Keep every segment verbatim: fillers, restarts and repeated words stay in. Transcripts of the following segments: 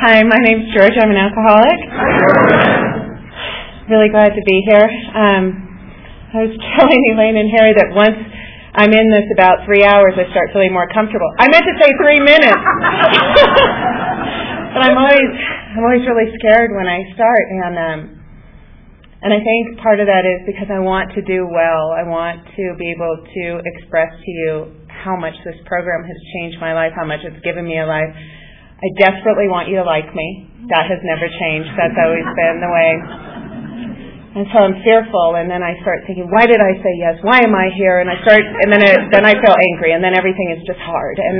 Hi, my name's George. I'm an alcoholic. Really glad to be here. Um, I was telling Elaine and Harry that once I'm in this about three hours, I start feeling more comfortable. I meant to say three minutes, but I'm always I'm always really scared when I start, and um, and I think part of that is because I want to do well. I want to be able to express to you how much this program has changed my life, how much it's given me a life. I desperately want you to like me. That has never changed. That's always been the way. And so I'm fearful, and then I start thinking, why did I say yes? Why am I here? And I start, and then it, then I feel angry, and then everything is just hard. And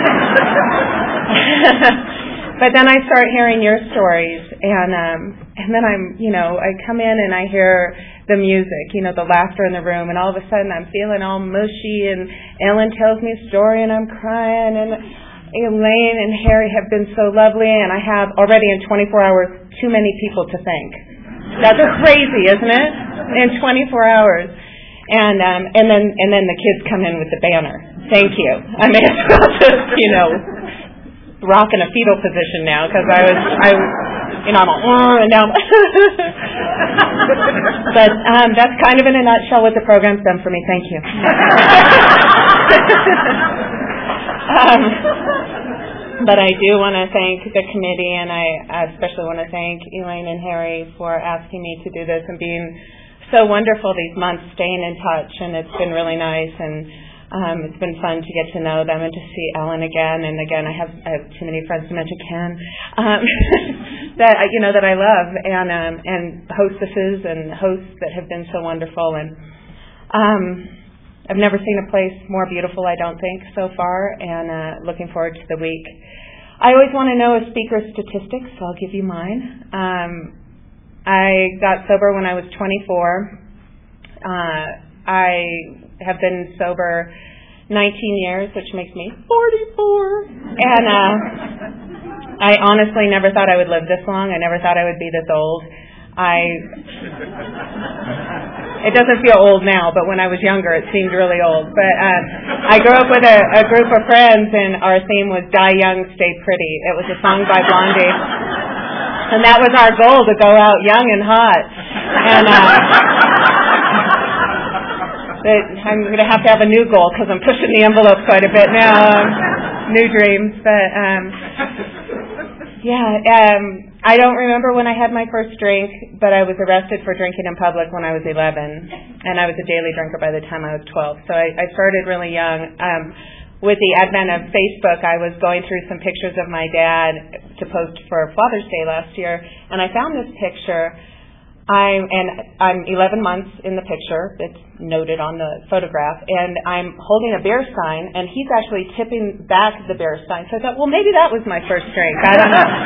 but then I start hearing your stories, and um, and then I'm, you know, I come in and I hear the music, you know, the laughter in the room, and all of a sudden I'm feeling all mushy, and Ellen tells me a story, and I'm crying, and Elaine and Harry have been so lovely, and I have already in twenty-four hours too many people to thank. That's crazy, isn't it? In twenty-four hours, and um, and then and then the kids come in with the banner. Thank you. I may as well just, you know, rock in a fetal position now because I was I, you know, I'm a uh, and now. But um, that's kind of in a nutshell what the program's done for me. Thank you. um, But I do want to thank the committee, and I especially want to thank Elaine and Harry for asking me to do this and being so wonderful these months, staying in touch, and it's been really nice, and um, it's been fun to get to know them and to see Ellen again. And again, I have I have too many friends to mention Ken um, that you know that I love, and um, and hostesses and hosts that have been so wonderful, and. Um, I've never seen a place more beautiful, I don't think, so far, and uh, looking forward to the week. I always want to know a speaker's statistics, so I'll give you mine. Um, I got sober when I was twenty-four. Uh, I have been sober nineteen years, which makes me forty-four. And uh, I honestly never thought I would live this long. I never thought I would be this old. I... It doesn't feel old now, but when I was younger, it seemed really old. But um, I grew up with a, a group of friends, and our theme was Die Young, Stay Pretty. It was a song by Blondie. And that was our goal, to go out young and hot. And uh, but I'm going to have to have a new goal, because I'm pushing the envelope quite a bit now. Um, new dreams. But, um, yeah, um... I don't remember when I had my first drink, but I was arrested for drinking in public when I was eleven, and I was a daily drinker by the time I was twelve. So I, I started really young. Um, with the advent of Facebook, I was going through some pictures of my dad to post for Father's Day last year, and I found this picture. I'm and I'm eleven months in the picture. It's noted on the photograph, and I'm holding a beer stein, and he's actually tipping back the beer stein. So I thought, well, maybe that was my first drink. I don't know.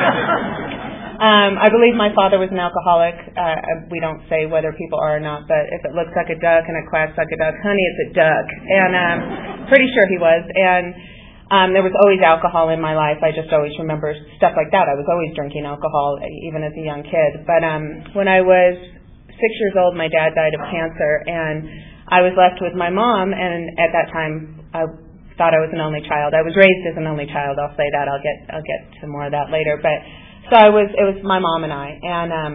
Um, I believe my father was an alcoholic. Uh, we don't say whether people are or not, but if it looks like a duck and it quacks like a duck, honey, it's a duck. And um, pretty sure he was. And um, there was always alcohol in my life. I just always remember stuff like that. I was always drinking alcohol, even as a young kid. But um, when I was six years old, my dad died of cancer, and I was left with my mom. And at that time, I thought I was an only child. I was raised as an only child. I'll say that. I'll get I'll get to more of that later. But So I was, it was my mom and I, and um,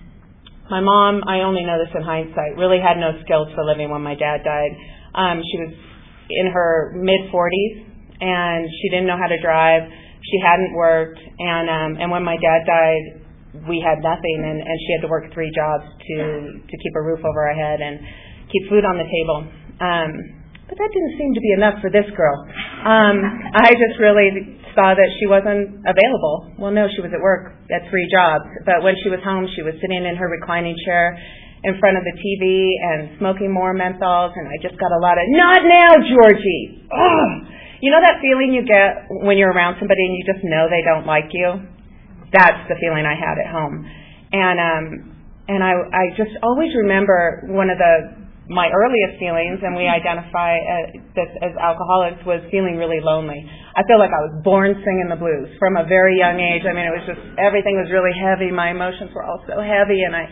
my mom, I only know this in hindsight, really had no skills for living when my dad died. Um, she was in her mid-forties, and she didn't know how to drive. She hadn't worked, and um, and when my dad died, we had nothing, and, and she had to work three jobs to, to keep a roof over her head and keep food on the table. Um, but that didn't seem to be enough for this girl. Um, I just really saw that she wasn't available. Well, no, she was at work at three jobs. But when she was home, she was sitting in her reclining chair in front of the T V and smoking more menthols, and I just got a lot of, not now, Georgie! Ugh. You know that feeling you get when you're around somebody and you just know they don't like you? That's the feeling I had at home. And um, and I, I just always remember one of the my earliest feelings, and we identify uh, this as alcoholics, was feeling really lonely. I feel like I was born singing the blues from a very young age. I mean, it was just, everything was really heavy. My emotions were all so heavy, and I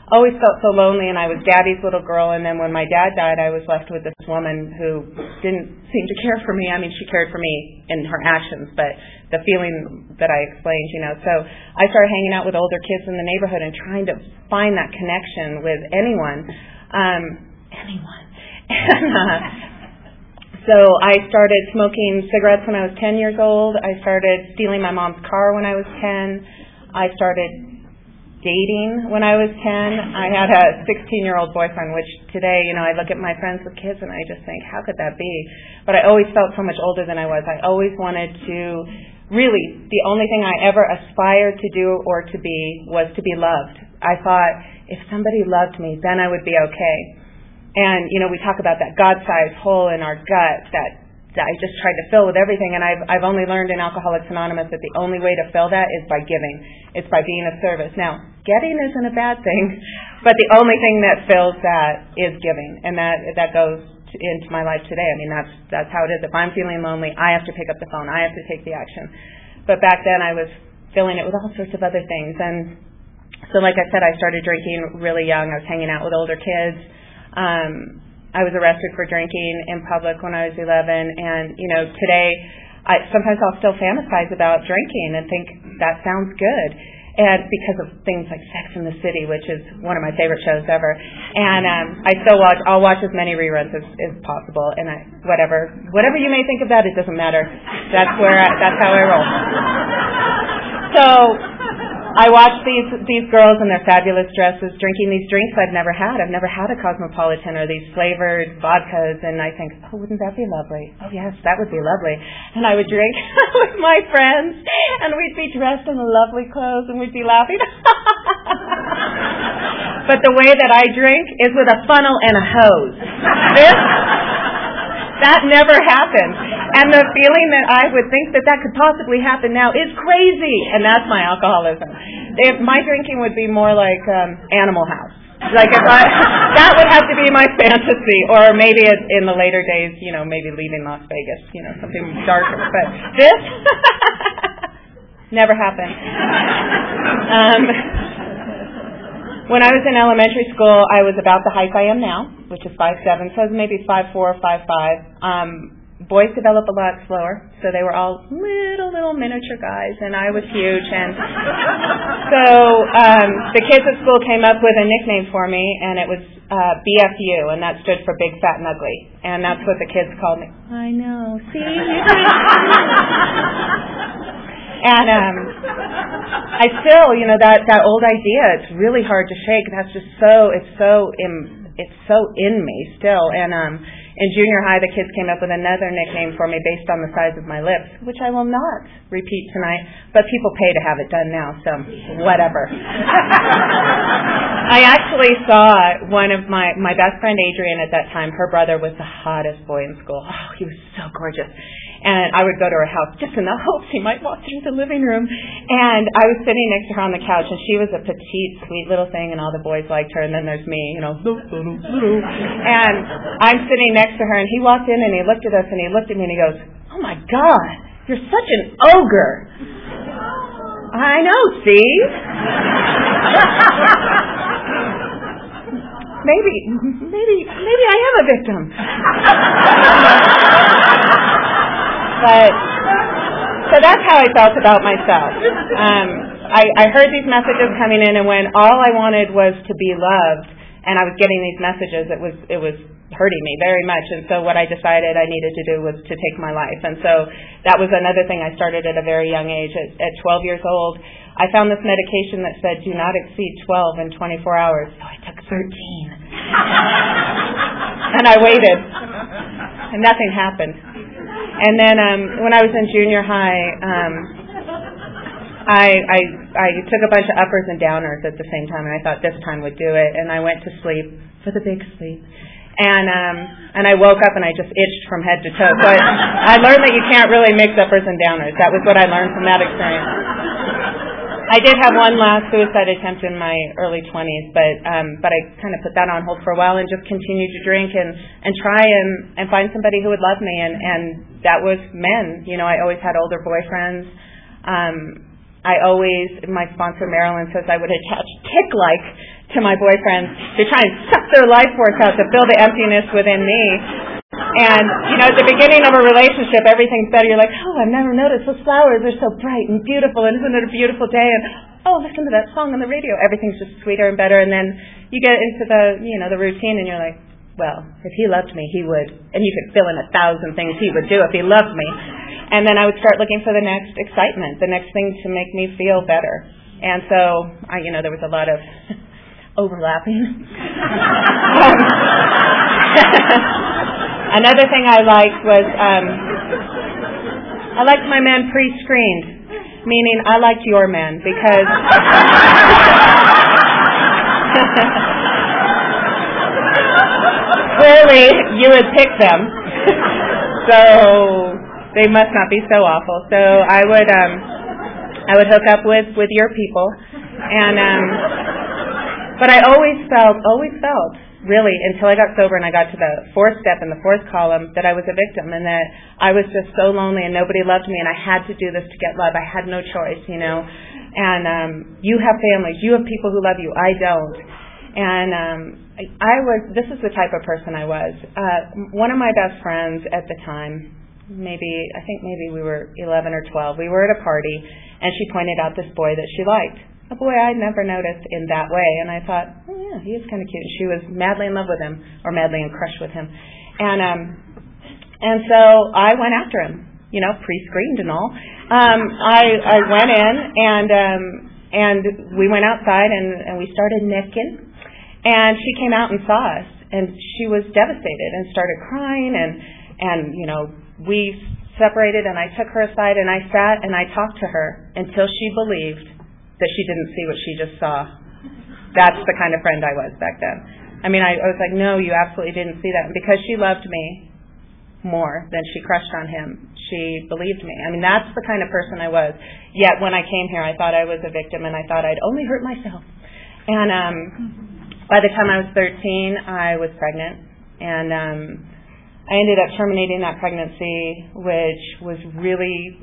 always felt so lonely, and I was Daddy's little girl, and then when my dad died, I was left with this woman who didn't seem to care for me. I mean, she cared for me in her actions, but the feeling that I explained, you know. So I started hanging out with older kids in the neighborhood and trying to find that connection with anyone. Um, anyone. And, uh, So I started smoking cigarettes when I was ten years old. I started stealing my mom's car when I was ten. I started dating when I was ten. I had a sixteen-year-old boyfriend, which today, you know, I look at my friends with kids and I just think, how could that be? But I always felt so much older than I was. I always wanted to, really, the only thing I ever aspired to do or to be was to be loved. I thought, if somebody loved me, then I would be okay. And, you know, we talk about that God-sized hole in our gut that, that I just tried to fill with everything. And I've, I've only learned in Alcoholics Anonymous that the only way to fill that is by giving. It's by being of service. Now, getting isn't a bad thing, but the only thing that fills that is giving. And that that goes to, into my life today. I mean, that's that's how it is. If I'm feeling lonely, I have to pick up the phone. I have to take the action. But back then I was filling it with all sorts of other things. And so, like I said, I started drinking really young. I was hanging out with older kids. Um, I was arrested for drinking in public when I was eleven, and, you know, today, I, sometimes I'll still fantasize about drinking and think that sounds good, and because of things like Sex and the City, which is one of my favorite shows ever, and um, I still watch, I'll watch as many reruns as, as possible, and I, whatever, whatever you may think of that, it doesn't matter. That's where, I, that's how I roll. So, I watch these these girls in their fabulous dresses drinking these drinks I've never had. I've never had a Cosmopolitan or these flavored vodkas, and I think, oh, wouldn't that be lovely? Oh, yes, that would be lovely. And I would drink with my friends, and we'd be dressed in the lovely clothes, and we'd be laughing. But the way that I drink is with a funnel and a hose. This, that never happened. And the feeling that I would think that that could possibly happen now is crazy. And that's my alcoholism. If my drinking would be more like um, Animal House. Like if I, that would have to be my fantasy. Or maybe it, in the later days, you know, maybe leaving Las Vegas, you know, something darker. But this never happened. Um, when I was in elementary school, I was about the height I am now, which is five seven, so maybe five four, five five. Um, Boys develop a lot slower, so they were all little, little miniature guys, and I was huge. And so um, the kids at school came up with a nickname for me, and it was uh, B F U, and that stood for Big, Fat, and Ugly. And that's what the kids called me. I know. See? And um, I still, you know, that, that old idea, it's really hard to shake. That's just so, it's so, in, it's so in me still. And um, in junior high, the kids came up with another nickname for me based on the size of my lips, which I will not repeat tonight, but people pay to have it done now, so whatever. I actually saw one of my, my best friend Adrian at that time. Her brother was the hottest boy in school. Oh, he was so gorgeous. And I would go to her house just in the hopes he might walk through the living room. And I was sitting next to her on the couch, and she was a petite, sweet little thing, and all the boys liked her. And then there's me, you know. And I'm sitting next to her, and he walked in, and he looked at us, and he looked at me, and he goes, oh, my God, you're such an ogre. I know, Steve. maybe, maybe, maybe I am a victim. But, so that's how I felt about myself. Um, I, I heard these messages coming in, and when all I wanted was to be loved, and I was getting these messages, it was it was hurting me very much. And so what I decided I needed to do was to take my life. And so that was another thing I started at a very young age. At, at twelve years old, I found this medication that said, do not exceed twelve in twenty-four hours. So I took thirteen. And I waited. And nothing happened. And then um, when I was in junior high, um, I, I I took a bunch of uppers and downers at the same time, and I thought this time would do it. And I went to sleep for the big sleep. And um, and I woke up and I just itched from head to toe. So I, I learned that you can't really mix uppers and downers. That was what I learned from that experience. I did have one last suicide attempt in my early twenties, but um, but I kind of put that on hold for a while and just continued to drink and, and try and, and find somebody who would love me. And, and that was men. You know, I always had older boyfriends. Um, I always, my sponsor Marilyn says I would attach tick-like to my boyfriends to try and suck their life force out to fill the emptiness within me. And, you know, at the beginning of a relationship, everything's better. You're like, oh, I've never noticed those flowers are so bright and beautiful, and isn't it a beautiful day? And, oh, listen to that song on the radio. Everything's just sweeter and better. And then you get into the, you know, the routine, and you're like, well, if he loved me, he would. And you could fill in a thousand things he would do if he loved me. And then I would start looking for the next excitement, the next thing to make me feel better. And so, I, you know, there was a lot of overlapping. um, Another thing I liked was um, I liked my men pre-screened, meaning I liked your men because clearly you would pick them, so they must not be so awful. So I would um, I would hook up with, with your people, and um, but I always felt always felt. really, until I got sober and I got to the fourth step in the fourth column, that I was a victim and that I was just so lonely and nobody loved me and I had to do this to get love. I had no choice, you know. And um, you have families. You have people who love you. I don't. And um, I, I was, this is the type of person I was. Uh, one of my best friends at the time, maybe, I think maybe we were eleven or twelve, we were at a party and she pointed out this boy that she liked. A boy I'd never noticed in that way, and I thought, oh yeah, he is kind of cute. And she was madly in love with him, or madly in crush with him, and um, and so I went after him, you know, pre-screened and all. Um, I I went in and um, and we went outside and, and we started nicking, and she came out and saw us, and she was devastated and started crying, and and you know we separated, and I took her aside and I sat and I talked to her until she believed that she didn't see what she just saw. That's the kind of friend I was back then. I mean, I, I was like, no, you absolutely didn't see that. And because she loved me more than she crushed on him, she believed me. I mean, that's the kind of person I was. Yet when I came here, I thought I was a victim, and I thought I'd only hurt myself. And um, by the time I was thirteen, I was pregnant. And um, I ended up terminating that pregnancy, which was really...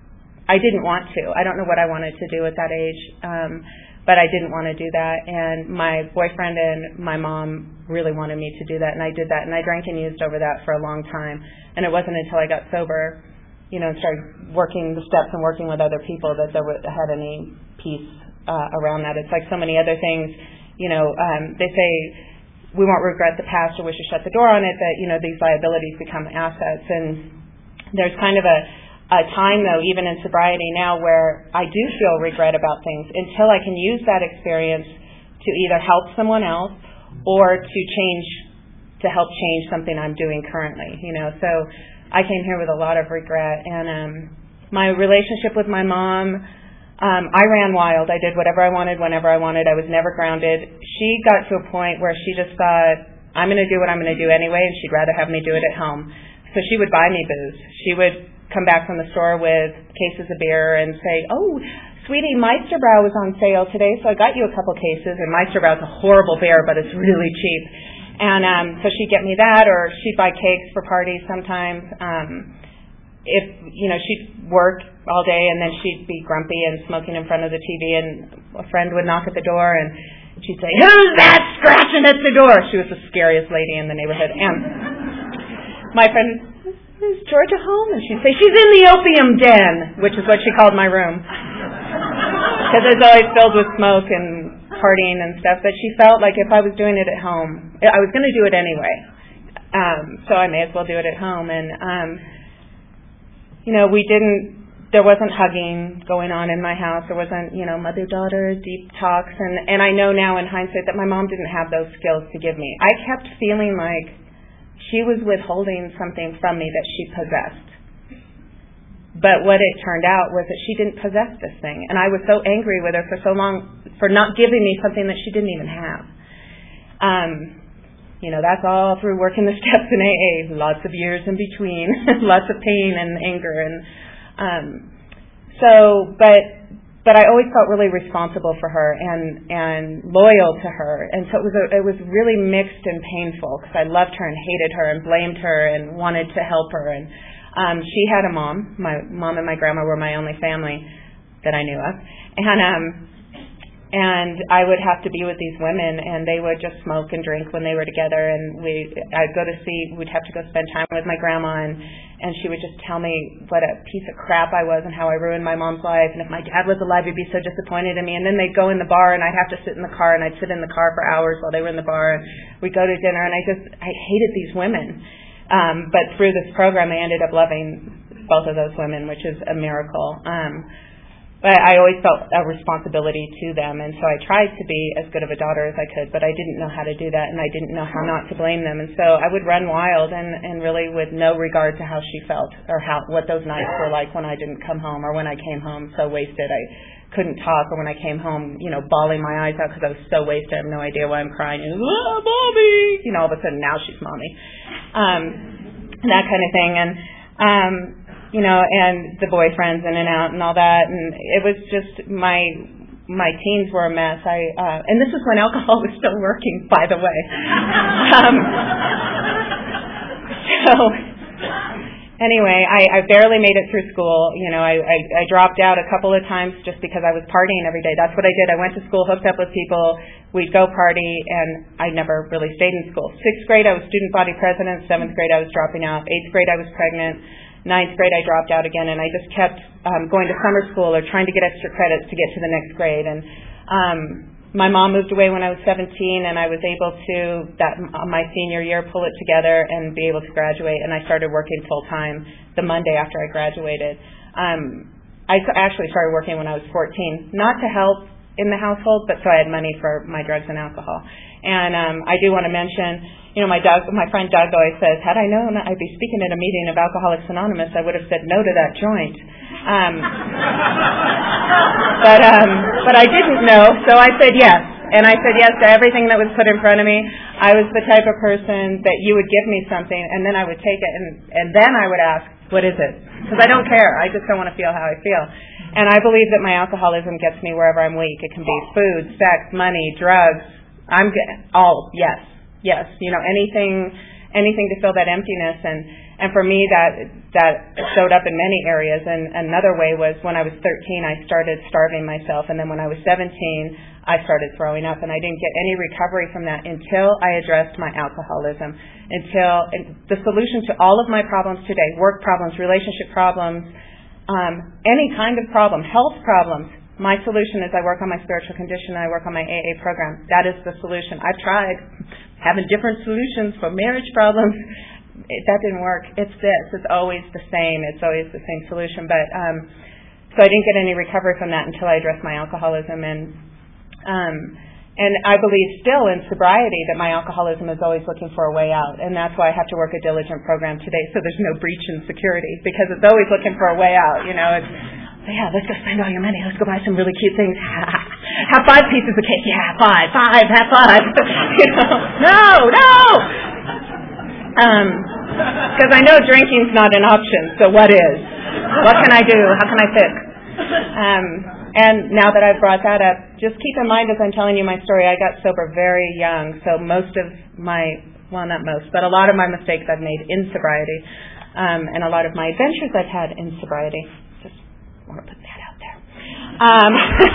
I didn't want to. I don't know what I wanted to do at that age, um, but I didn't want to do that. And my boyfriend and my mom really wanted me to do that, and I did that. And I drank and used over that for a long time. And it wasn't until I got sober, you know, and started working the steps and working with other people that there was, had any peace uh, around that. It's like so many other things. You know, um, they say we won't regret the past or we should shut the door on it. That you know these liabilities become assets, and there's kind of a a time, though, even in sobriety now, where I do feel regret about things until I can use that experience to either help someone else or to change, to help change something I'm doing currently, you know. So I came here with a lot of regret. And um, my relationship with my mom, um, I ran wild. I did whatever I wanted, whenever I wanted. I was never grounded. She got to a point where she just thought, I'm going to do what I'm going to do anyway, and she'd rather have me do it at home. So she would buy me booze. She would come back from the store with cases of beer and say, oh, sweetie, Meisterbrow was on sale today, so I got you a couple cases. And Meisterbrow is a horrible beer, but it's really cheap. And um, so she'd get me that, or she'd buy cakes for parties sometimes. Um, if, you know, she'd work all day, and then she'd be grumpy and smoking in front of the T V, and a friend would knock at the door, and she'd say, who's that scratching at the door? She was the scariest lady in the neighborhood. And my friend... is Georgia home? And she'd say, she's in the opium den, which is what she called my room. Because it's always filled with smoke and partying and stuff. But she felt like if I was doing it at home, I was going to do it anyway. Um, so I may as well do it at home. And, um, you know, we didn't, there wasn't hugging going on in my house. There wasn't, you know, mother-daughter deep talks. And, and I know now in hindsight that my mom didn't have those skills to give me. I kept feeling like she was withholding something from me that she possessed. But what it turned out was that she didn't possess this thing. And I was so angry with her for so long for not giving me something that she didn't even have. Um, you know, that's all through working the steps in A A. Lots of years in between. Lots of pain and anger. And um, so, but... But I always felt really responsible for her and, and loyal to her. And so it was a, it was really mixed and painful because I loved her and hated her and blamed her and wanted to help her. And um, she had a mom. My mom and my grandma were my only family. that I knew of. And um, and I would have to be with these women, and they would just smoke and drink when they were together. And we, I'd go to see, we'd have to go spend time with my grandma, and, and she would just tell me what a piece of crap I was and how I ruined my mom's life. And if my dad was alive, he'd be so disappointed in me. And then they'd go in the bar, and I'd have to sit in the car, and I'd sit in the car for hours while they were in the bar. And we'd go to dinner, and I just, I hated these women. Um, but through this program, I ended up loving both of those women, which is a miracle. Um, But I always felt a responsibility to them, and so I tried to be as good of a daughter as I could, but I didn't know how to do that, and I didn't know how not to blame them. And so I would run wild and, and really with no regard to how she felt or how what those nights were like when I didn't come home or when I came home so wasted I couldn't talk, or when I came home, you know, bawling my eyes out because I was so wasted. I have no idea why I'm crying. And, oh, Mommy! You know, all of a sudden now she's Mommy. Um, that kind of thing. And um you know, and the boyfriends in and out and all that, and it was just my my teens were a mess. I uh, and this is when alcohol was still working, by the way. um, so anyway, I, I barely made it through school. You know, I, I I dropped out a couple of times just because I was partying every day. That's what I did. I went to school, hooked up with people. We'd go party, and I never really stayed in school. Sixth grade, I was student body president. Seventh grade, I was dropping out. Eighth grade, I was pregnant. Ninth grade, I dropped out again, and I just kept um, going to summer school or trying to get extra credits to get to the next grade. And um, my mom moved away when I was seventeen, and I was able to, that my senior year, pull it together and be able to graduate. And I started working full time the Monday after I graduated. Um, I actually started working when I was fourteen, not to help in the household, but so I had money for my drugs and alcohol. And um, I do want to mention, you know, my Doug, my friend Doug always says, had I known I'd be speaking at a meeting of Alcoholics Anonymous, I would have said no to that joint. Um, but um, but I didn't know, so I said yes. And I said yes to everything that was put in front of me. I was the type of person that you would give me something, and then I would take it, and, and then I would ask, what is it? Because I don't care. I just don't want to feel how I feel. And I believe that my alcoholism gets me wherever I'm weak. It can be food, sex, money, drugs. I'm get, all, yes. Yes, you know, anything anything to fill that emptiness, and, and for me that that showed up in many areas. And another way was when I was thirteen, I started starving myself, and then when I was seventeen, I started throwing up, and I didn't get any recovery from that until I addressed my alcoholism. Until and the solution to all of my problems today, work problems, relationship problems, um, any kind of problem, health problems, my solution is I work on my spiritual condition, I work on my A A program. That is the solution. I've tried having different solutions for marriage problems. It, that didn't work. It's this. It's always the same. It's always the same solution. But um, so I didn't get any recovery from that until I addressed my alcoholism. And um, and I believe still in sobriety that my alcoholism is always looking for a way out. And that's why I have to work a diligent program today so there's no breach in security, because it's always looking for a way out. You know, it's, yeah, let's go spend all your money. Let's go buy some really cute things. Have five pieces of cake. Yeah, five, five, have five. You know, no, no. Um, because I know drinking's not an option. So what is? What can I do? How can I fix? Um, and now that I've brought that up, just keep in mind as I'm telling you my story, I got sober very young. So most of my, well, not most, but a lot of my mistakes I've made in sobriety, um, and a lot of my adventures I've had in sobriety. I want to put that out there. Um,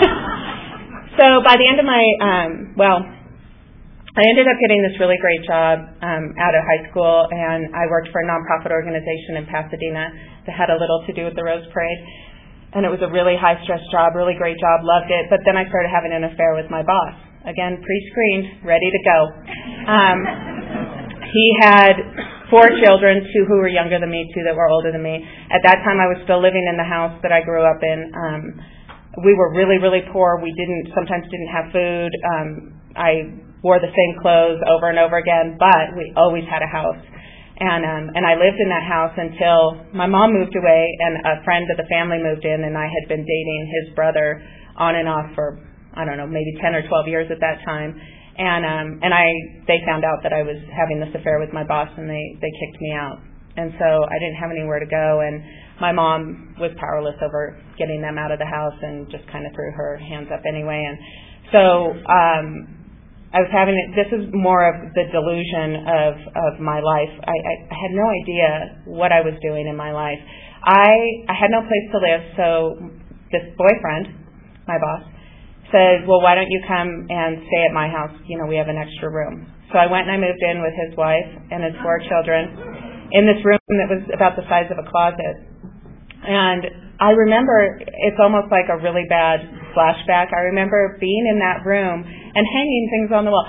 so by the end of my, um, well, I ended up getting this really great job um, out of high school, and I worked for a nonprofit organization in Pasadena that had a little to do with the Rose Parade. And it was a really high-stress job, really great job, loved it. But then I started having an affair with my boss. Again, pre-screened, ready to go. Um, he had four children, two who were younger than me, two that were older than me. At that time, I was still living in the house that I grew up in. Um, we were really, really poor. We didn't, sometimes didn't have food. Um, I wore the same clothes over and over again, but we always had a house. And um, and I lived in that house until my mom moved away and a friend of the family moved in, and I had been dating his brother on and off for, I don't know, maybe ten or twelve years at that time. And um, and I they found out that I was having this affair with my boss, and they, they kicked me out. And so I didn't have anywhere to go, and my mom was powerless over getting them out of the house and just kind of threw her hands up anyway. And so um, I was having, this is more of the delusion of, of my life. I, I, I had no idea what I was doing in my life. I, I had no place to live, so this boyfriend, my boss, said, well, why don't you come and stay at my house? You know, we have an extra room. So I went and I moved in with his wife and his four children in this room that was about the size of a closet. And I remember, it's almost like a really bad flashback. I remember being in that room and hanging things on the wall.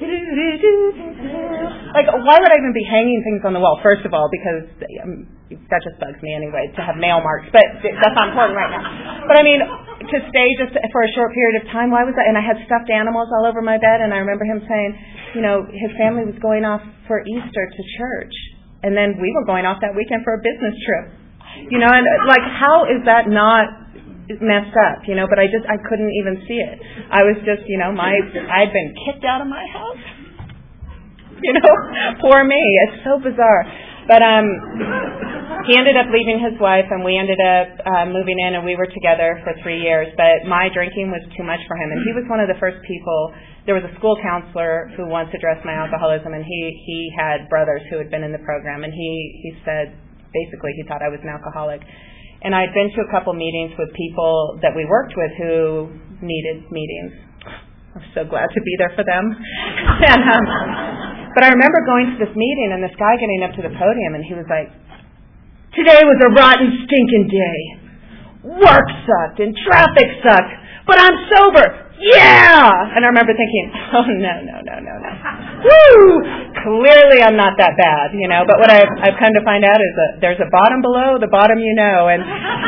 Like, why would I even be hanging things on the wall? First of all, because um, that just bugs me anyway, to have nail marks. But that's not important right now. But I mean, to stay just for a short period of time, why was that? And I had stuffed animals all over my bed, and I remember him saying, you know, his family was going off for Easter to church. And then we were going off that weekend for a business trip. You know, and like, how is that not messed up? You know, but I just, I couldn't even see it. I was just, you know, my, I'd been kicked out of my house. You know, poor me. It's so bizarre. But um, he ended up leaving his wife, and we ended up uh, moving in, and we were together for three years. But my drinking was too much for him, and he was one of the first people. There was a school counselor who once addressed my alcoholism, and he he had brothers who had been in the program, and he he said, basically, he thought I was an alcoholic. And I'd been to a couple meetings with people that we worked with who needed meetings. I was so glad to be there for them. and, um, but I remember going to this meeting and this guy getting up to the podium, and he was like, today was a rotten, stinking day. Work sucked and traffic sucked, but I'm sober. Yeah! And I remember thinking, oh, no, no, no, no, no. Woo! Clearly I'm not that bad, you know. But what I've, I've come to find out is that there's a bottom below the bottom you know. And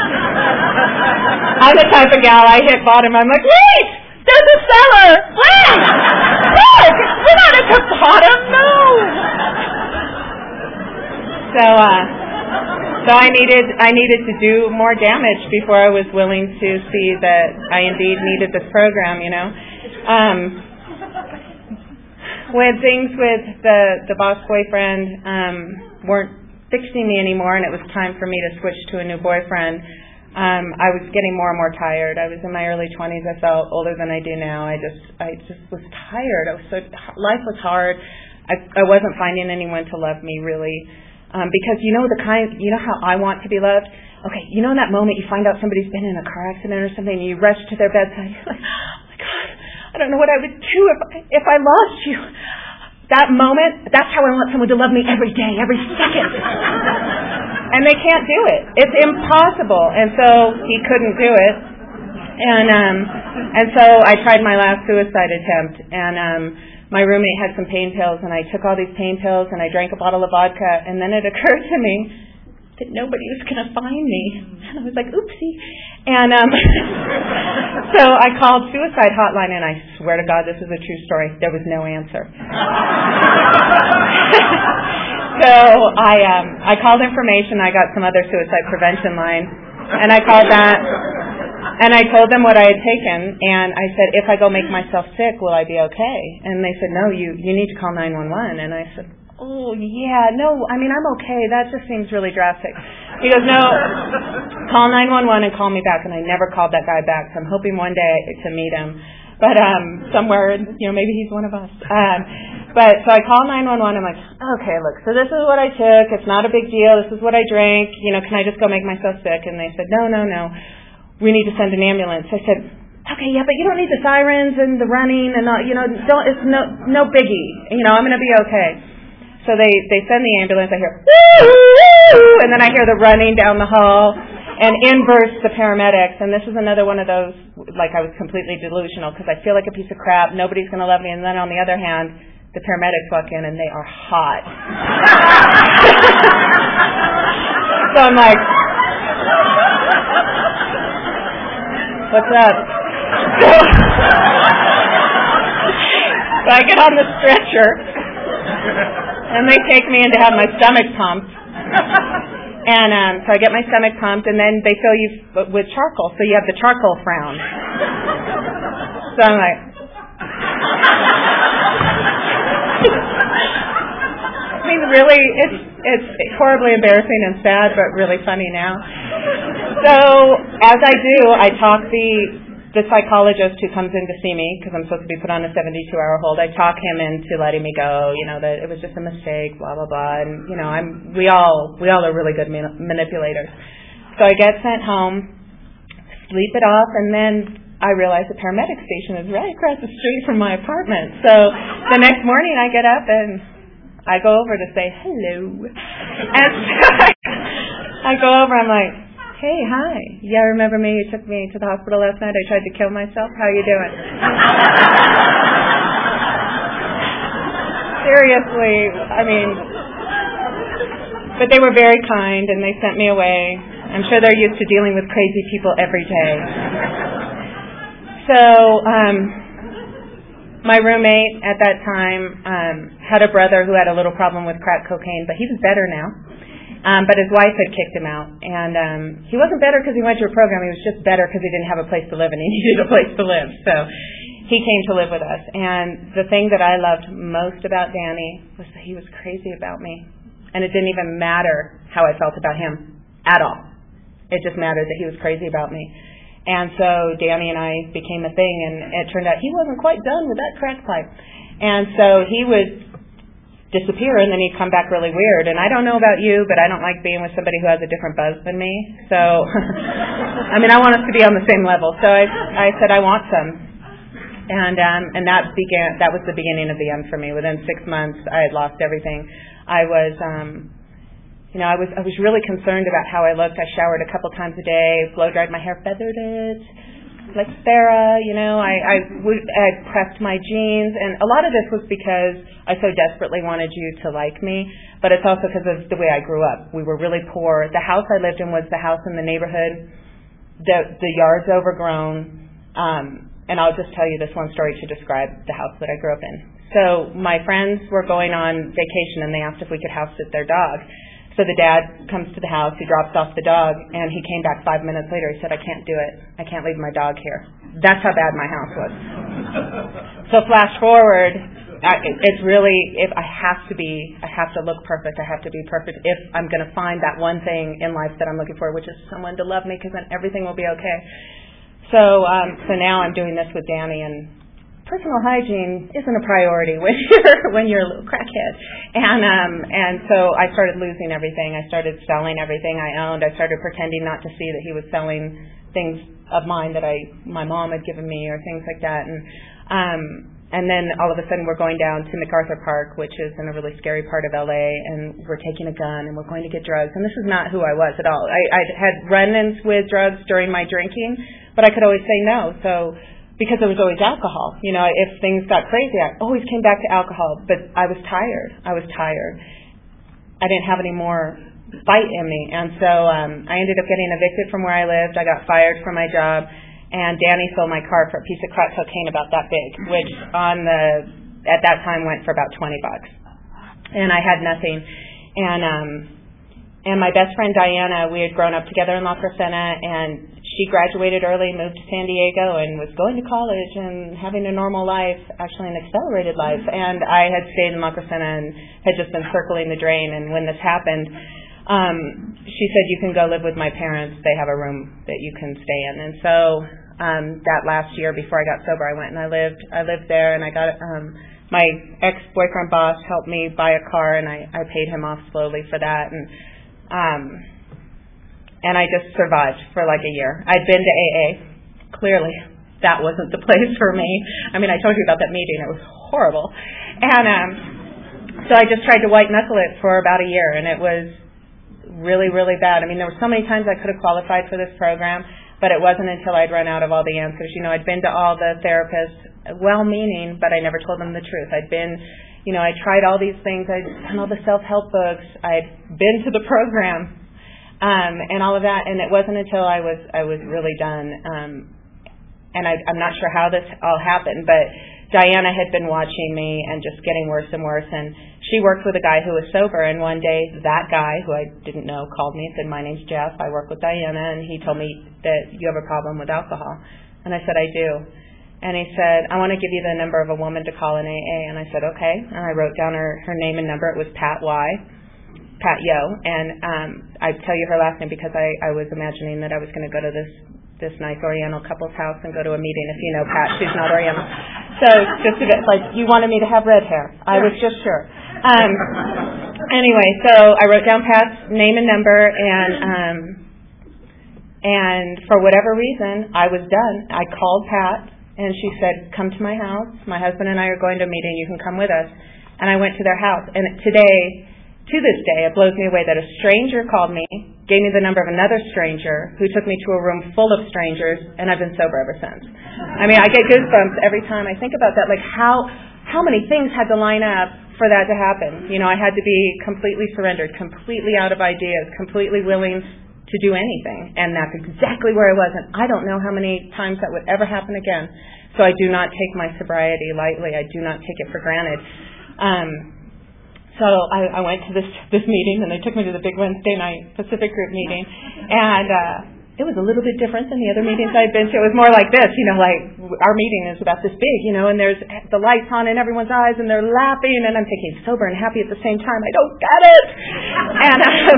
I'm the type of gal, I hit bottom, I'm like, wait! There's a cellar! Wait! Look! We're not at the bottom, no! So, uh... So I needed I needed to do more damage before I was willing to see that I indeed needed this program, you know. Um, when things with the, the boss boyfriend um, weren't fixing me anymore, and it was time for me to switch to a new boyfriend, um, I was getting more and more tired. I was in my early twenties. I felt older than I do now. I just I just was tired. I was so life was hard. I I wasn't finding anyone to love me really. Um, because you know the kind, you know how I want to be loved? Okay, you know in that moment you find out somebody's been in a car accident or something, and you rush to their bedside, you're like, oh my God, I don't know what I would do if I, if I lost you. That moment, that's how I want someone to love me every day, every second. And they can't do it. It's impossible. And so he couldn't do it. And um, and so I tried my last suicide attempt, and um, my roommate had some pain pills, and I took all these pain pills, and I drank a bottle of vodka, and then it occurred to me that nobody was going to find me. And I was like, oopsie. And um, so I called Suicide Hotline, and I swear to God, this is a true story. There was no answer. So I um, I called information. I got some other suicide prevention line, and I called that. And I told them what I had taken, and I said, if I go make myself sick, will I be okay? And they said, no, you, you need to call nine one one. And I said, oh, yeah, no, I mean, I'm okay. That just seems really drastic. He goes, no, call nine one one and call me back. And I never called that guy back, so I'm hoping one day to meet him. But um, somewhere, you know, maybe he's one of us. Um, but so I call nine one one. I'm like, okay, look, so this is what I took. It's not a big deal. This is what I drank. You know, can I just go make myself sick? And they said, no, no, no. We need to send an ambulance. I said, okay, yeah, but you don't need the sirens and the running and all, you know, don't, it's no no biggie. You know, I'm going to be okay. So they, they send the ambulance. I hear, woo, and then I hear the running down the hall, and in burst the paramedics. And this is another one of those, like I was completely delusional because I feel like a piece of crap. Nobody's going to love me. And then on the other hand, the paramedics walk in and they are hot. So I'm like, what's up? So, so I get on the stretcher, and they take me in to have my stomach pumped. And um, so I get my stomach pumped, and then they fill you f- with charcoal, so you have the charcoal frown. So I'm like, I mean, really, it's it's horribly embarrassing and sad, but really funny now. So, as I do, I talk the the psychologist who comes in to see me, because I'm supposed to be put on a seventy-two hour hold. I talk him into letting me go, you know, that it was just a mistake, blah, blah, blah. And, you know, I'm we all we all are really good man- manipulators. So I get sent home, sleep it off, and then I realized the paramedic station is right across the street from my apartment. So the next morning I get up and I go over to say hello. And so I go over, I'm like, hey, hi. Yeah, remember me? You took me to the hospital last night. I tried to kill myself. How you doing? Seriously, I mean, but they were very kind, and they sent me away. I'm sure they're used to dealing with crazy people every day. So, um, my roommate at that time um, had a brother who had a little problem with crack cocaine, but he was better now. Um, but his wife had kicked him out, and um, he wasn't better because he went to a program. He was just better because he didn't have a place to live, and he needed a place to live. So he came to live with us. And the thing that I loved most about Danny was that he was crazy about me. And it didn't even matter how I felt about him at all. It just mattered that he was crazy about me. And so Danny and I became a thing, and it turned out he wasn't quite done with that crack pipe. And so he would disappear, and then he'd come back really weird. And I don't know about you, but I don't like being with somebody who has a different buzz than me. So, I mean, I want us to be on the same level. So I, I said, I want some. And um, and that began. That was the beginning of the end for me. Within six months, I had lost everything. I was, um, you know, I was I was really concerned about how I looked. I showered a couple times a day, blow dried my hair, feathered it, like Sarah. You know, I I, would, I pressed my jeans, and a lot of this was because I so desperately wanted you to like me. But it's also because of the way I grew up. We were really poor. The house I lived in was the house in the neighborhood. The the yard's overgrown. Um, And I'll just tell you this one story to describe the house that I grew up in. So my friends were going on vacation, and they asked if we could house sit their dog. So the dad comes to the house, he drops off the dog, and he came back five minutes later. He said, I can't do it. I can't leave my dog here. That's how bad my house was. So flash forward, I, it's really, if I have to be, I have to look perfect. I have to be perfect if I'm going to find that one thing in life that I'm looking for, which is someone to love me, because then everything will be okay. So um, so now I'm doing this with Danny, and personal hygiene isn't a priority when you're when you're a little crackhead. And um, and so I started losing everything. I started selling everything I owned. I started pretending not to see that he was selling things of mine that I my mom had given me or things like that. And um, and then all of a sudden we're going down to MacArthur Park, which is in a really scary part of L A, and we're taking a gun and we're going to get drugs. And this is not who I was at all. I I had run-ins with drugs during my drinking, but I could always say no. So because there was always alcohol, you know, if things got crazy, I always came back to alcohol. But I was tired. I was tired. I didn't have any more fight in me. And so um, I ended up getting evicted from where I lived. I got fired from my job. And Danny sold my car for a piece of crack cocaine about that big, which on the at that time went for about twenty bucks. And I had nothing. And um, and my best friend Diana, we had grown up together in La Crescenta, and she graduated early, moved to San Diego, and was going to college and having a normal life, actually an accelerated life. And I had stayed in La Crescenta and had just been circling the drain. And when this happened, um, she said, you can go live with my parents. They have a room that you can stay in. And so Um, that last year before I got sober, I went and I lived I lived there, and I got um, my ex-boyfriend boss helped me buy a car, and I, I paid him off slowly for that, and um, and I just survived for like a year. I'd been to A A. Clearly, that wasn't the place for me. I mean, I told you about that meeting. It was horrible, and um, so I just tried to white knuckle it for about a year, and it was really, really bad. I mean, there were so many times I could have qualified for this program, but it wasn't until I'd run out of all the answers. You know, I'd been to all the therapists, well-meaning, but I never told them the truth. I'd been, you know, I tried all these things. I'd done all the self-help books. I'd been to the program, um, and all of that, and it wasn't until I was I was really done. Um, and I, I'm not sure how this all happened, but Diana had been watching me and just getting worse and worse, and she worked with a guy who was sober, and one day that guy, who I didn't know, called me and said, my name's Jeff, I work with Diana, and he told me that you have a problem with alcohol. And I said, I do. And he said, I want to give you the number of a woman to call in A A. And I said, okay. And I wrote down her, her name and number. It was Pat Y, Pat Yo. And um, I tell you her last name because I, I was imagining that I was going to go to this this nice Oriental couple's house and go to a meeting. If you know Pat, she's not Oriental. So just a bit like, you wanted me to have red hair. I was just sure. Um, anyway, so I wrote down Pat's name and number, and um, And for whatever reason, I was done. I called Pat, and she said, come to my house. My husband and I are going to a meeting. You can come with us. And I went to their house. And today, to this day, it blows me away that a stranger called me, gave me the number of another stranger who took me to a room full of strangers, and I've been sober ever since. I mean, I get goosebumps every time I think about that, like how how many things had to line up for that to happen. You know, I had to be completely surrendered, completely out of ideas, completely willing to do anything, and that's exactly where I was, and I don't know how many times that would ever happen again. So I do not take my sobriety lightly. I do not take it for granted. Um, So I, I went to this this meeting, and they took me to the big Wednesday night Pacific Group meeting, and uh, it was a little bit different than the other meetings I'd been to. It was more like this, you know, like our meeting is about this big, you know, and there's the lights on in everyone's eyes, and they're laughing, and I'm thinking sober and happy at the same time. I don't get it. And um,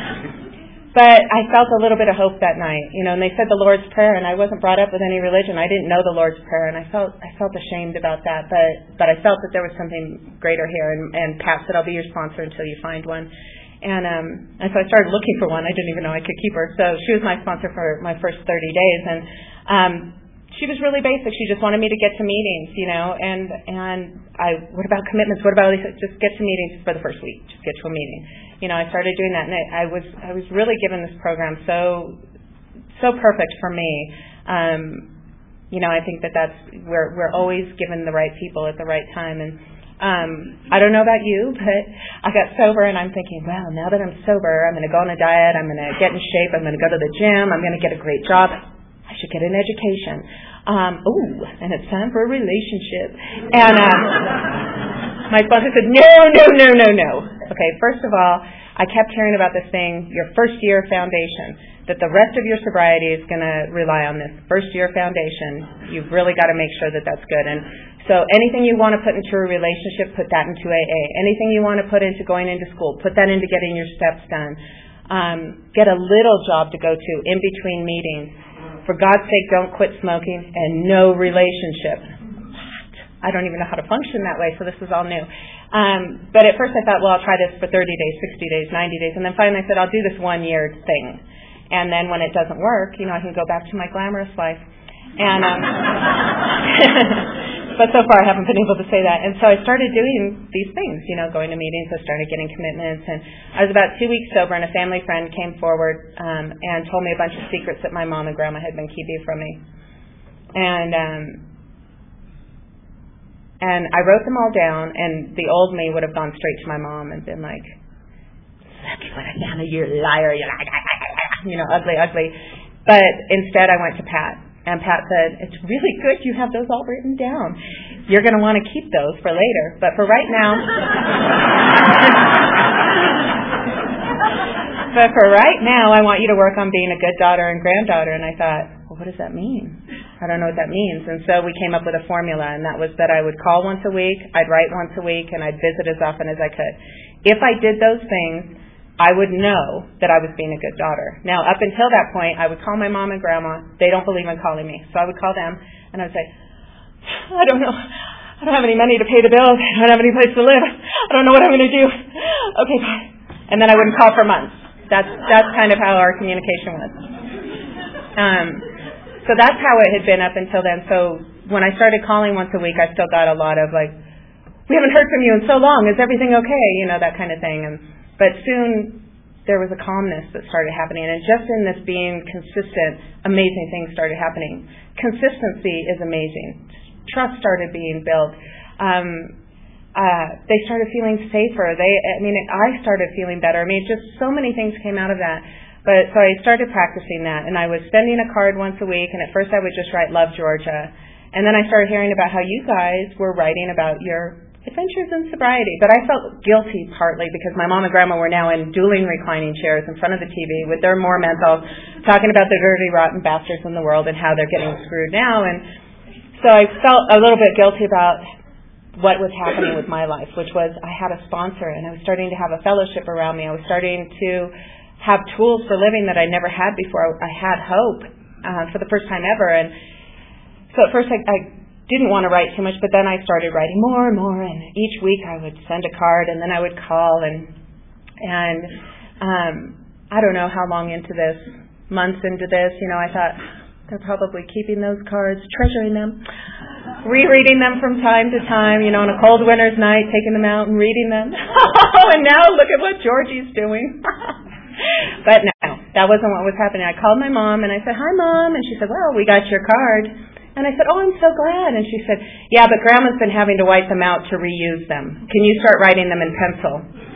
but I felt a little bit of hope that night, you know, and they said the Lord's Prayer, and I wasn't brought up with any religion. I didn't know the Lord's Prayer, and I felt I felt ashamed about that, but but I felt that there was something greater here, and, and Pat said, I'll be your sponsor until you find one. And um, and so I started looking for one. I didn't even know I could keep her. So she was my sponsor for my first thirty days, and um, she was really basic. She just wanted me to get to meetings, you know, and and I, what about commitments? What about, just get to meetings for the first week, just get to a meeting. You know, I started doing that, and I, I was I was really given this program so so perfect for me. Um, you know, I think that that's we're we're always given the right people at the right time. And um, I don't know about you, but I got sober, and I'm thinking, well, now that I'm sober, I'm going to go on a diet. I'm going to get in shape. I'm going to go to the gym. I'm going to get a great job. I should get an education. Um, ooh, and it's time for a relationship. And um, my sponsor said, no, no, no, no, no. Okay, first of all, I kept hearing about this thing, your first year foundation, that the rest of your sobriety is going to rely on this first year foundation. You've really got to make sure that that's good. And so anything you want to put into a relationship, put that into A A. Anything you want to put into going into school, put that into getting your steps done. Um, get a little job to go to in between meetings. For God's sake, don't quit smoking, and no relationship. I don't even know how to function that way, so this is all new. Um, but at first I thought, well, I'll try this for thirty days, sixty days, ninety days, and then finally I said, I'll do this one year thing. And then when it doesn't work, you know, I can go back to my glamorous life. And um, but so far I haven't been able to say that. And so I started doing these things, you know, going to meetings. I started getting commitments, and I was about two weeks sober, and a family friend came forward um, and told me a bunch of secrets that my mom and grandma had been keeping from me. And um, And I wrote them all down, and the old me would have gone straight to my mom and been like, you're a liar, you're like, you know, ugly, ugly. But instead I went to Pat, and Pat said, it's really good you have those all written down. You're going to want to keep those for later, but for right now, but for right now, I want you to work on being a good daughter and granddaughter. And I thought, well, what does that mean? I don't know what that means. And so we came up with a formula, and that was that I would call once a week, I'd write once a week, and I'd visit as often as I could. If I did those things, I would know that I was being a good daughter. Now, up until that point, I would call my mom and grandma. They don't believe in calling me. So I would call them, and I would say, I don't know. I don't have any money to pay the bills. I don't have any place to live. I don't know what I'm going to do. Okay, bye. And then I wouldn't call for months. That's that's kind of how our communication was. Um, so that's how it had been up until then. So when I started calling once a week, I still got a lot of like, we haven't heard from you in so long. Is everything okay? You know, that kind of thing. And but soon there was a calmness that started happening. And just in this being consistent, amazing things started happening. Consistency is amazing. Trust started being built. Um, uh, they started feeling safer. They, I mean, I started feeling better. I mean, just so many things came out of that. But so I started practicing that, and I was sending a card once a week, and at first I would just write Love Georgia. And then I started hearing about how you guys were writing about your adventures in sobriety. But I felt guilty partly because my mom and grandma were now in dueling reclining chairs in front of the T V with their more mental, talking about the dirty, rotten bastards in the world and how they're getting screwed now. And so I felt a little bit guilty about what was happening with my life, which was I had a sponsor, and I was starting to have a fellowship around me. I was starting to have tools for living that I never had before. I had hope uh, for the first time ever. And so at first I, I didn't want to write too much, but then I started writing more and more, and each week I would send a card, and then I would call, and and um, I don't know how long into this months into this, you know, I thought, they're probably keeping those cards, treasuring them, rereading them from time to time, you know, on a cold winter's night, taking them out and reading them. And now look at what Georgie's doing. But no, that wasn't what was happening. I called my mom and I said, hi, Mom. And she said, well, we got your card. And I said, oh, I'm so glad. And she said, yeah, but Grandma's been having to wipe them out to reuse them. Can you start writing them in pencil?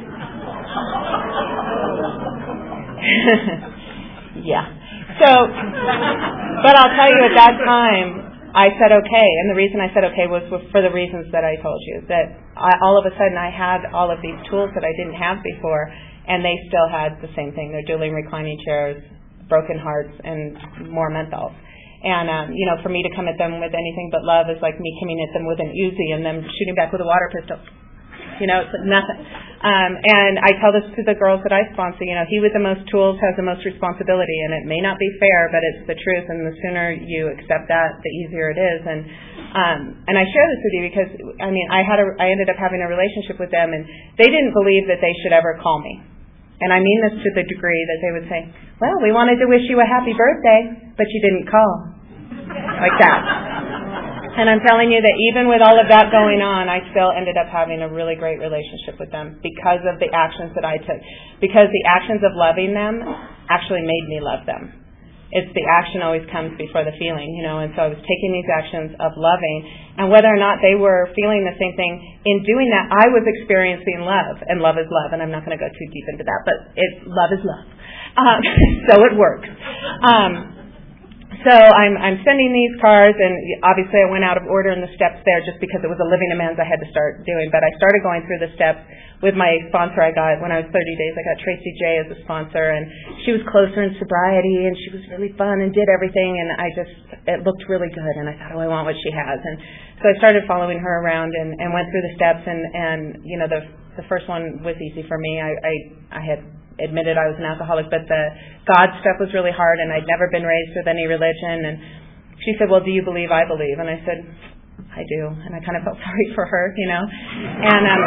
Yeah. So, but I'll tell you at that time, I said okay. And the reason I said okay was for the reasons that I told you. That I, all of a sudden I had all of these tools that I didn't have before, and they still had the same thing. They're dueling reclining chairs, broken hearts, and more menthols. And, um, you know, for me to come at them with anything but love is like me coming at them with an Uzi and them shooting back with a water pistol. You know, it's like nothing. Um, and I tell this to the girls that I sponsor, you know, he with the most tools has the most responsibility, and it may not be fair, but it's the truth, and the sooner you accept that, the easier it is. And um, and I share this with you because, I mean, I had a, I ended up having a relationship with them, and they didn't believe that they should ever call me. And I mean this to the degree that they would say, well, we wanted to wish you a happy birthday, but you didn't call. Like that. And I'm telling you that even with all of that going on, I still ended up having a really great relationship with them because of the actions that I took. Because the actions of loving them actually made me love them. It's the action always comes before the feeling, you know, and so I was taking these actions of loving, and whether or not they were feeling the same thing, in doing that, I was experiencing love, and love is love, and I'm not going to go too deep into that, but it's love is love. Um, so it works. Um, So I'm I'm sending these cards, and obviously I went out of order in the steps there just because it was a living amends I had to start doing. But I started going through the steps with my sponsor I got when I was thirty days. I got Tracy J as a sponsor, and she was closer in sobriety, and she was really fun and did everything, and I just, it looked really good, and I thought, oh, I want what she has. And so I started following her around and, and went through the steps, and, and you know, the the first one was easy for me. I, I, I had admitted I was an alcoholic, but the God stuff was really hard, and I'd never been raised with any religion. And she said, well, do you believe I believe? And I said, I do. And I kind of felt sorry for her, you know. And um,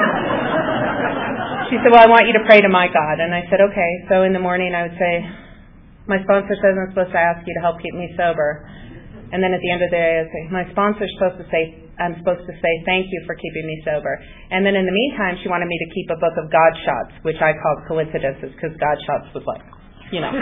she said, well, I want you to pray to my God. And I said, okay. So in the morning I would say, my sponsor says I'm supposed to ask you to help keep me sober. And then at the end of the day, I'd say, my sponsor's supposed to say, I'm supposed to say thank you for keeping me sober. And then in the meantime, she wanted me to keep a book of God shots, which I called coincidences, because God shots was like, you know,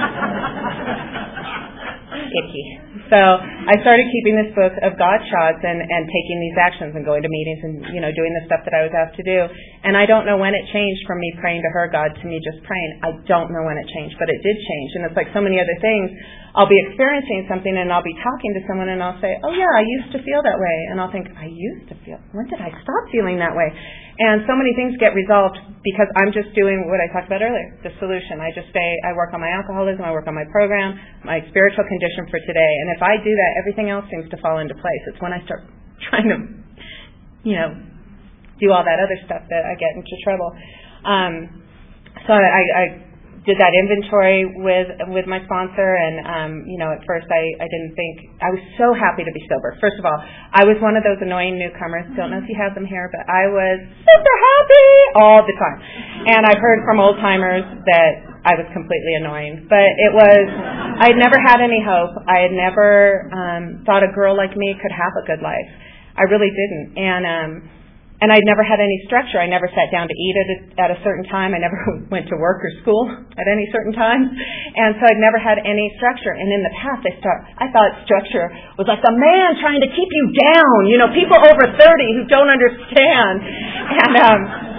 icky. So I started keeping this book of God shots and, and taking these actions and going to meetings and, you know, doing the stuff that I was asked to do. And I don't know when it changed from me praying to her God to me just praying. I don't know when it changed, but it did change. And it's like so many other things. I'll be experiencing something and I'll be talking to someone and I'll say, oh yeah, I used to feel that way. And I'll think, I used to feel, when did I stop feeling that way? And so many things get resolved because I'm just doing what I talked about earlier, the solution. I just stay, I work on my alcoholism, I work on my program, my spiritual condition for today. And if I do that, everything else seems to fall into place. It's when I start trying to, you know, do all that other stuff that I get into trouble. Um, so I, I did that inventory with with my sponsor, and um, you know, at first I, I didn't think, I was so happy to be sober. First of all, I was one of those annoying newcomers. Don't know if you have them here, but I was super happy all the time. And I've heard from old timers that I was completely annoying. But it was, I had never had any hope. I had never um, thought a girl like me could have a good life. I really didn't. And um, And I'd never had any structure. I never sat down to eat at a, at a certain time. I never went to work or school at any certain time. And so I'd never had any structure. And in the past, I, start, I thought structure was like the man trying to keep you down. You know, people over thirty who don't understand. And um,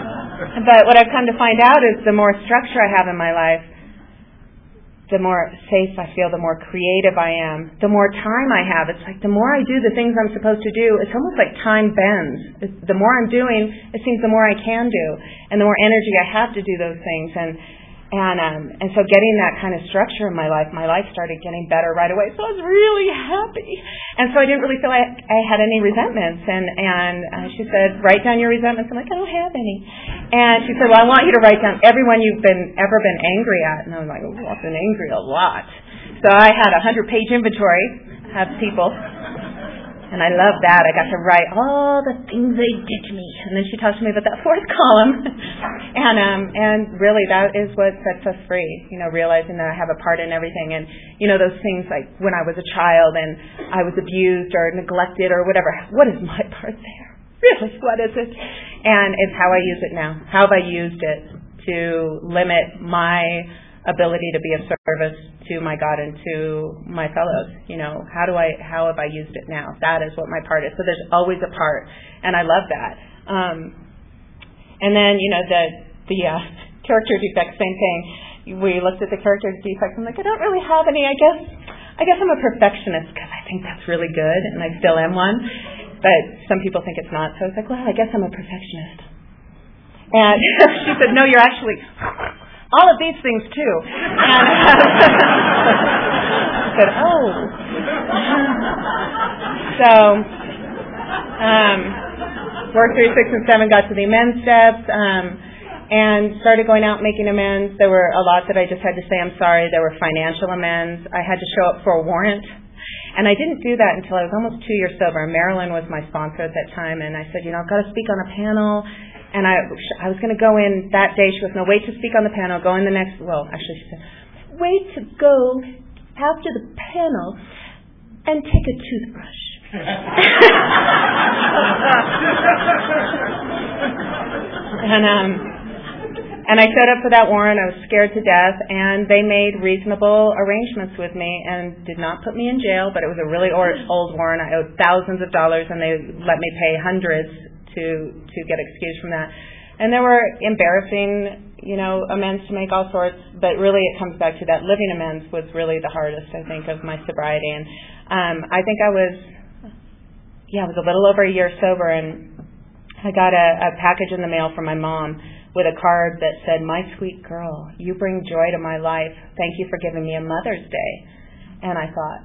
but what I've come to find out is the more structure I have in my life, the more safe I feel, the more creative I am, the more time I have. It's like the more I do the things I'm supposed to do, it's almost like time bends. It's, the more I'm doing, it seems the more I can do, and the more energy I have to do those things. And and um, and so getting that kind of structure in my life, my life started getting better right away. So I was really happy, and so I didn't really feel like I had any resentments. And and uh, she said, write down your resentments. I'm like, I don't have any. And she said, well, I want you to write down everyone you've been ever been angry at. And I was like, oh, I've been angry a lot. So I had a hundred page inventory of people. And I love that. I got to write all the things they did to me. And then she talks to me about that fourth column. and um, and really, that is what sets us free, you know, realizing that I have a part in everything. And, you know, those things like when I was a child and I was abused or neglected or whatever, what is my part there? Really, what is it? And it's how I use it now. How have I used it to limit my ability to be of service to my God and to my fellows? You know, how do I, how have I used it now? That is what my part is. So there's always a part, and I love that. Um, and then, you know, the the uh, character defects, same thing. We looked at the character defects. I'm like, I don't really have any. I guess, I guess I'm a perfectionist because I think that's really good, and I still am one. But some people think it's not. So I was like, well, I guess I'm a perfectionist. And she said, no, you're actually all of these things too. And I said, oh. So, um, worked through six and seven, got to the amends steps, um, and started going out making amends. There were a lot that I just had to say, I'm sorry. There were financial amends. I had to show up for a warrant. And I didn't do that until I was almost two years sober. Marilyn was my sponsor at that time, and I said, you know, I've got to speak on a panel. And I, I was going to go in that day. She goes, no, wait to speak on the panel. Go in the next, well, actually she said, wait to go after the panel and take a toothbrush. and um, and I showed up for that warrant. I was scared to death, and they made reasonable arrangements with me and did not put me in jail, but it was a really old warrant. I owed thousands of dollars, and they let me pay hundreds to to get excused from that. And there were embarrassing, you know, amends to make, all sorts, but really it comes back to that living amends was really the hardest, I think, of my sobriety. And um, I think I was, yeah, I was a little over a year sober, and I got a, a package in the mail from my mom with a card that said, my sweet girl, you bring joy to my life. Thank you for giving me a Mother's Day. And I thought,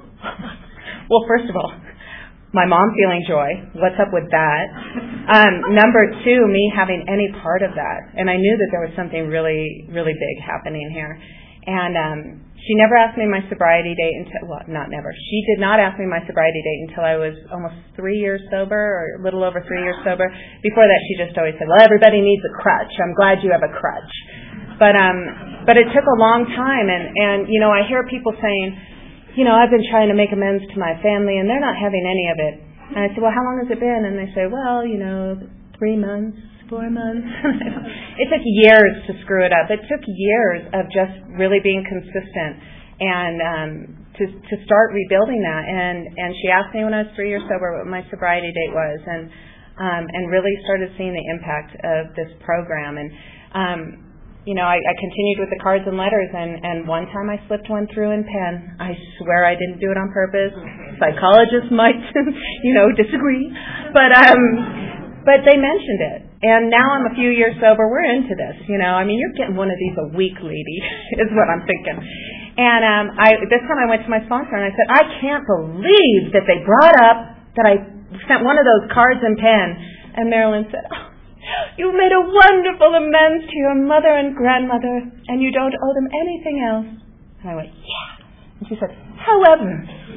well, first of all, my mom feeling joy. What's up with that? Um, number two, me having any part of that. And I knew that there was something really, really big happening here. And um, she never asked me my sobriety date until, well, not never. She did not ask me my sobriety date until I was almost three years sober, or a little over three years sober. Before that, she just always said, well, everybody needs a crutch. I'm glad you have a crutch. But um, but it took a long time. And, and, you know, I hear people saying, you know, I've been trying to make amends to my family, and they're not having any of it. And I said, well, how long has it been? And they say, well, you know, three months, four months. It took years to screw it up. It took years of just really being consistent and um, to to start rebuilding that. And, and she asked me when I was three years sober what my sobriety date was, and um, and really started seeing the impact of this program. And um You know, I, I continued with the cards and letters, and, and one time I slipped one through in pen. I swear I didn't do it on purpose. Psychologists might, you know, disagree. But um, but they mentioned it. And now I'm a few years sober. We're into this, you know. I mean, you're getting one of these a week, lady, is what I'm thinking. And um, I this time I went to my sponsor, and I said, I can't believe that they brought up that I sent one of those cards and pen. And Marilyn said, oh, you've made a wonderful amends to your mother and grandmother, and you don't owe them anything else. And I went, yeah. And she said, however,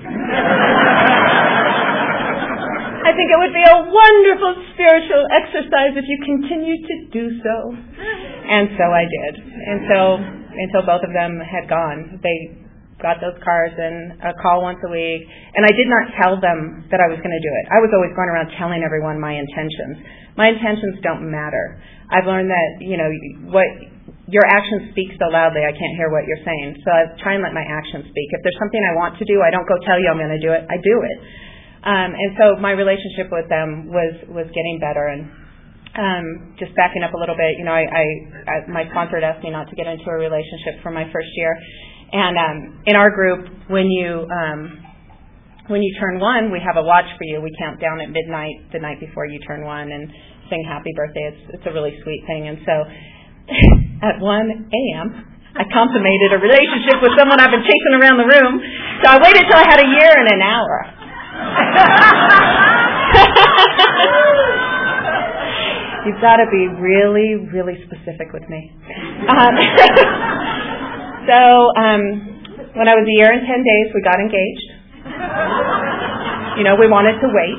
I think it would be a wonderful spiritual exercise if you continued to do so. And so I did. And so until both of them had gone, they got those cards and a call once a week. And I did not tell them that I was going to do it. I was always going around telling everyone my intentions. My intentions don't matter. I've learned that, you know, what your actions speak so loudly, I can't hear what you're saying. So I try and let my actions speak. If there's something I want to do, I don't go tell you I'm going to do it. I do it. Um, and so my relationship with them was, was getting better. And um, just backing up a little bit, you know, I, I, I my sponsor had asked me not to get into a relationship for my first year. And um, in our group, when you um, when you turn one, we have a watch for you. We count down at midnight the night before you turn one and sing happy birthday. It's it's a really sweet thing. And so at one a.m., I consummated a relationship with someone I've been chasing around the room. So I waited till I had a year and an hour. You've got to be really, really specific with me. Um, so um, when I was a year and ten days, we got engaged. You know, we wanted to wait.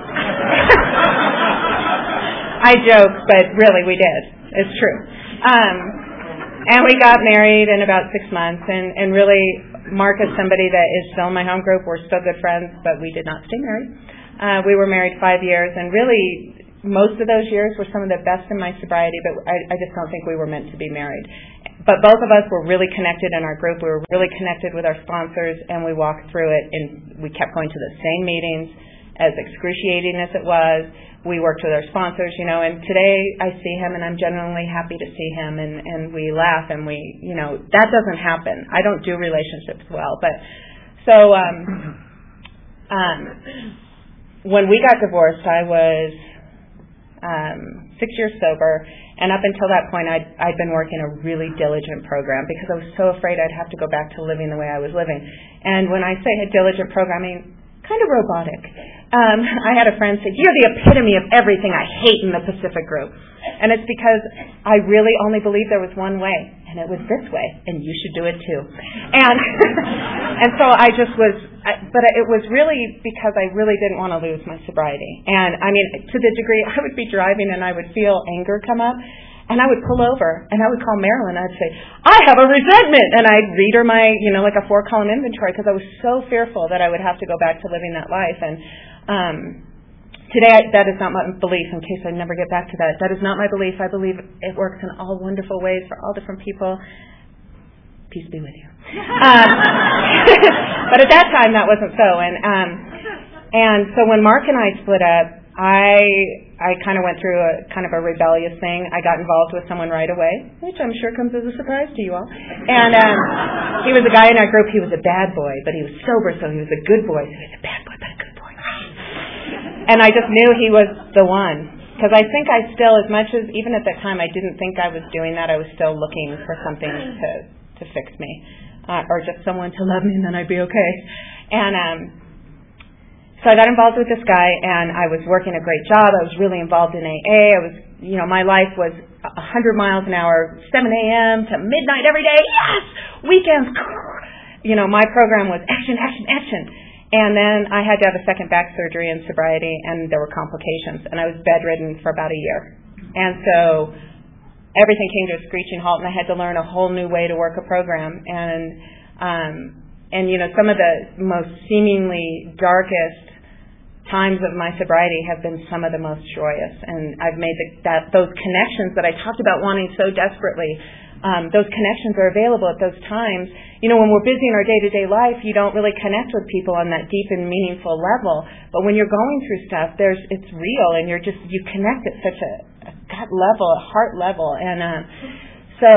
I joke, but really we did. It's true. Um, and we got married in about six months, and, and really Mark is somebody that is still in my home group. We're still good friends, but we did not stay married. Uh, we were married five years, and really most of those years were some of the best in my sobriety, but I, I just don't think we were meant to be married. But both of us were really connected in our group. We were really connected with our sponsors, and we walked through it, and we kept going to the same meetings, as excruciating as it was. We worked with our sponsors, you know, and today I see him, and I'm genuinely happy to see him, and, and we laugh, and we, you know, that doesn't happen. I don't do relationships well, but so um, um, when we got divorced, I was um, six years sober, and up until that point, I'd, I'd been working a really diligent program because I was so afraid I'd have to go back to living the way I was living. And when I say a diligent program, I mean kind of robotic. Um, I had a friend say, "You're the epitome of everything I hate in the Pacific Group." And it's because I really only believed there was one way, and it was this way, and you should do it too. And and so I just was, but it was really because I really didn't want to lose my sobriety. And I mean, to the degree I would be driving and I would feel anger come up, and I would pull over, and I would call Marilyn. I'd say, "I have a resentment," and I'd read her my, you know, like a four-column inventory because I was so fearful that I would have to go back to living that life. And um, today, I, that is not my belief. In case I never get back to that, that is not my belief. I believe it works in all wonderful ways for all different people. Peace be with you. Um, but at that time, that wasn't so. And um, and so when Mark and I split up, I I kind of went through a kind of a rebellious thing. I got involved with someone right away, which I'm sure comes as a surprise to you all. And um, he was a guy in our group. He was a bad boy, but he was sober, so he was a good boy. So he was a bad boy, but a good boy. And I just knew he was the one. Because I think I still, as much as, even at that time, I didn't think I was doing that, I was still looking for something to, to fix me. Uh, or just someone to love me, and then I'd be okay. And um, so I got involved with this guy, and I was working a great job. I was really involved in A A. I was, you know, my life was one hundred miles an hour, seven a.m. to midnight every day. Yes! Weekends. You know, my program was action, action, action. And then I had to have a second back surgery in sobriety, and there were complications. And I was bedridden for about a year. And so everything came to a screeching halt, and I had to learn a whole new way to work a program. And, um, and you know, some of the most seemingly darkest times of my sobriety have been some of the most joyous. And I've made the, that those connections that I talked about wanting so desperately, um, those connections are available at those times. You know, when we're busy in our day-to-day life, you don't really connect with people on that deep and meaningful level. But when you're going through stuff, there's it's real, and you're just you connect at such a, a gut level, a heart level. And uh, so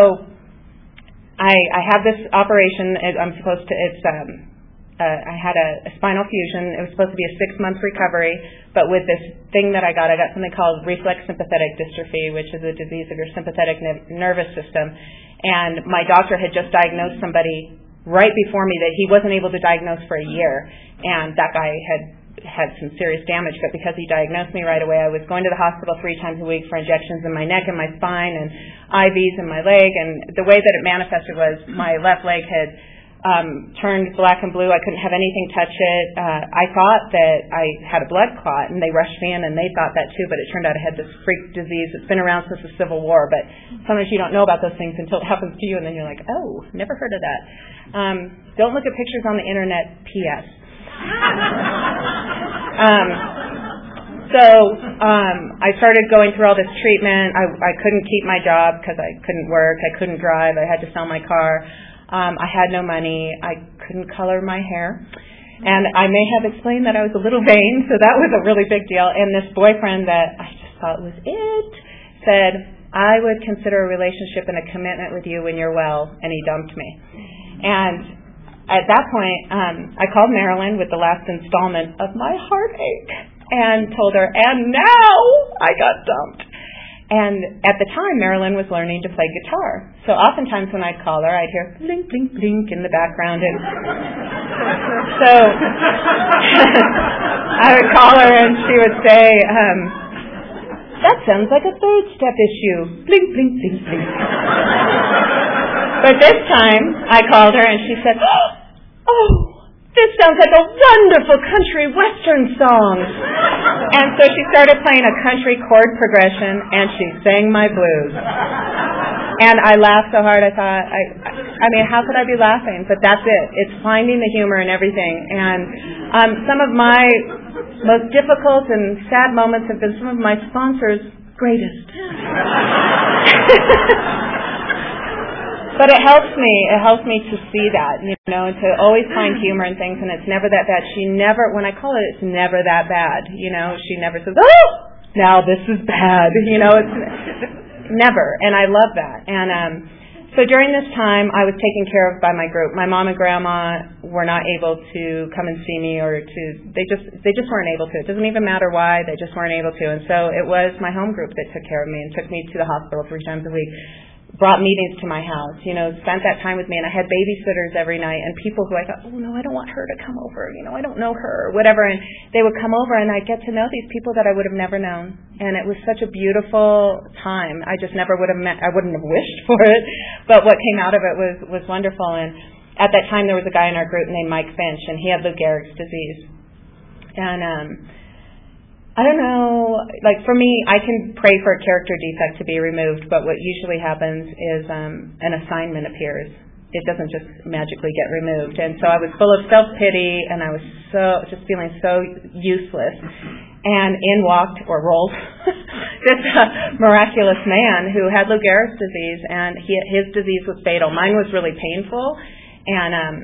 I, I have this operation. I'm supposed to. It's um, uh, I had a, a spinal fusion. It was supposed to be a six-month recovery, but with this thing that I got, I got something called reflex sympathetic dystrophy, which is a disease of your sympathetic ne- nervous system. And my doctor had just diagnosed somebody right before me that he wasn't able to diagnose for a year. And that guy had had some serious damage, but because he diagnosed me right away, I was going to the hospital three times a week for injections in my neck and my spine and I Vs in my leg. And the way that it manifested was my left leg had um, turned black and blue. I couldn't have anything touch it. Uh, I thought that I had a blood clot, and they rushed me in, and they thought that too, but it turned out I had this freak disease that's been around since the Civil War, but sometimes you don't know about those things until it happens to you, and then you're like, oh, never heard of that. Um, don't look at pictures on the internet, P S um, so um, I started going through all this treatment. I, I couldn't keep my job because I couldn't work. I couldn't drive. I had to sell my car. Um, I had no money. I couldn't color my hair. And I may have explained that I was a little vain, so that was a really big deal. And this boyfriend that I just thought was it said, I would consider a relationship and a commitment with you when you're well, and he dumped me. And at that point, um, I called Marilyn with the last installment of my heartache and told her, and now I got dumped. And at the time, Marilyn was learning to play guitar. So oftentimes when I'd call her, I'd hear blink, blink, blink in the background. And so I would call her and she would say, um, that sounds like a third step issue. Blink, blink, blink, blink. But this time, I called her and she said, oh, this sounds like a wonderful country western song. And so she started playing a country chord progression, and she sang my blues. And I laughed so hard, I thought, I, I mean, how could I be laughing? But that's it. It's finding the humor in everything. And um, some of my most difficult and sad moments have been some of my sponsors' greatest. But it helps me. It helps me to see that, you know, and to always find humor in things, and it's never that bad. She never, when I call it, it's never that bad, you know. She never says, oh, now this is bad, you know. It's never, and I love that. And um, so during this time, I was taken care of by my group. My mom and grandma were not able to come and see me, or to, they just they just weren't able to. It doesn't even matter why, they just weren't able to. And so it was my home group that took care of me and took me to the hospital three times a week. Brought meetings to my house, you know, spent that time with me, and I had babysitters every night, and people who I thought, oh, no, I don't want her to come over, you know, I don't know her, or whatever, and they would come over, and I'd get to know these people that I would have never known, and it was such a beautiful time. I just never would have met, I wouldn't have wished for it, but what came out of it was, was wonderful, and at that time there was a guy in our group named Mike Finch, and he had Lou Gehrig's disease, and, um, I don't know, like for me, I can pray for a character defect to be removed, but what usually happens is um, an assignment appears. It doesn't just magically get removed. And so I was full of self-pity, and I was so just feeling so useless. And in walked, or rolled, this uh, miraculous man who had Lou Gehrig's disease, and he, his disease was fatal. Mine was really painful, and um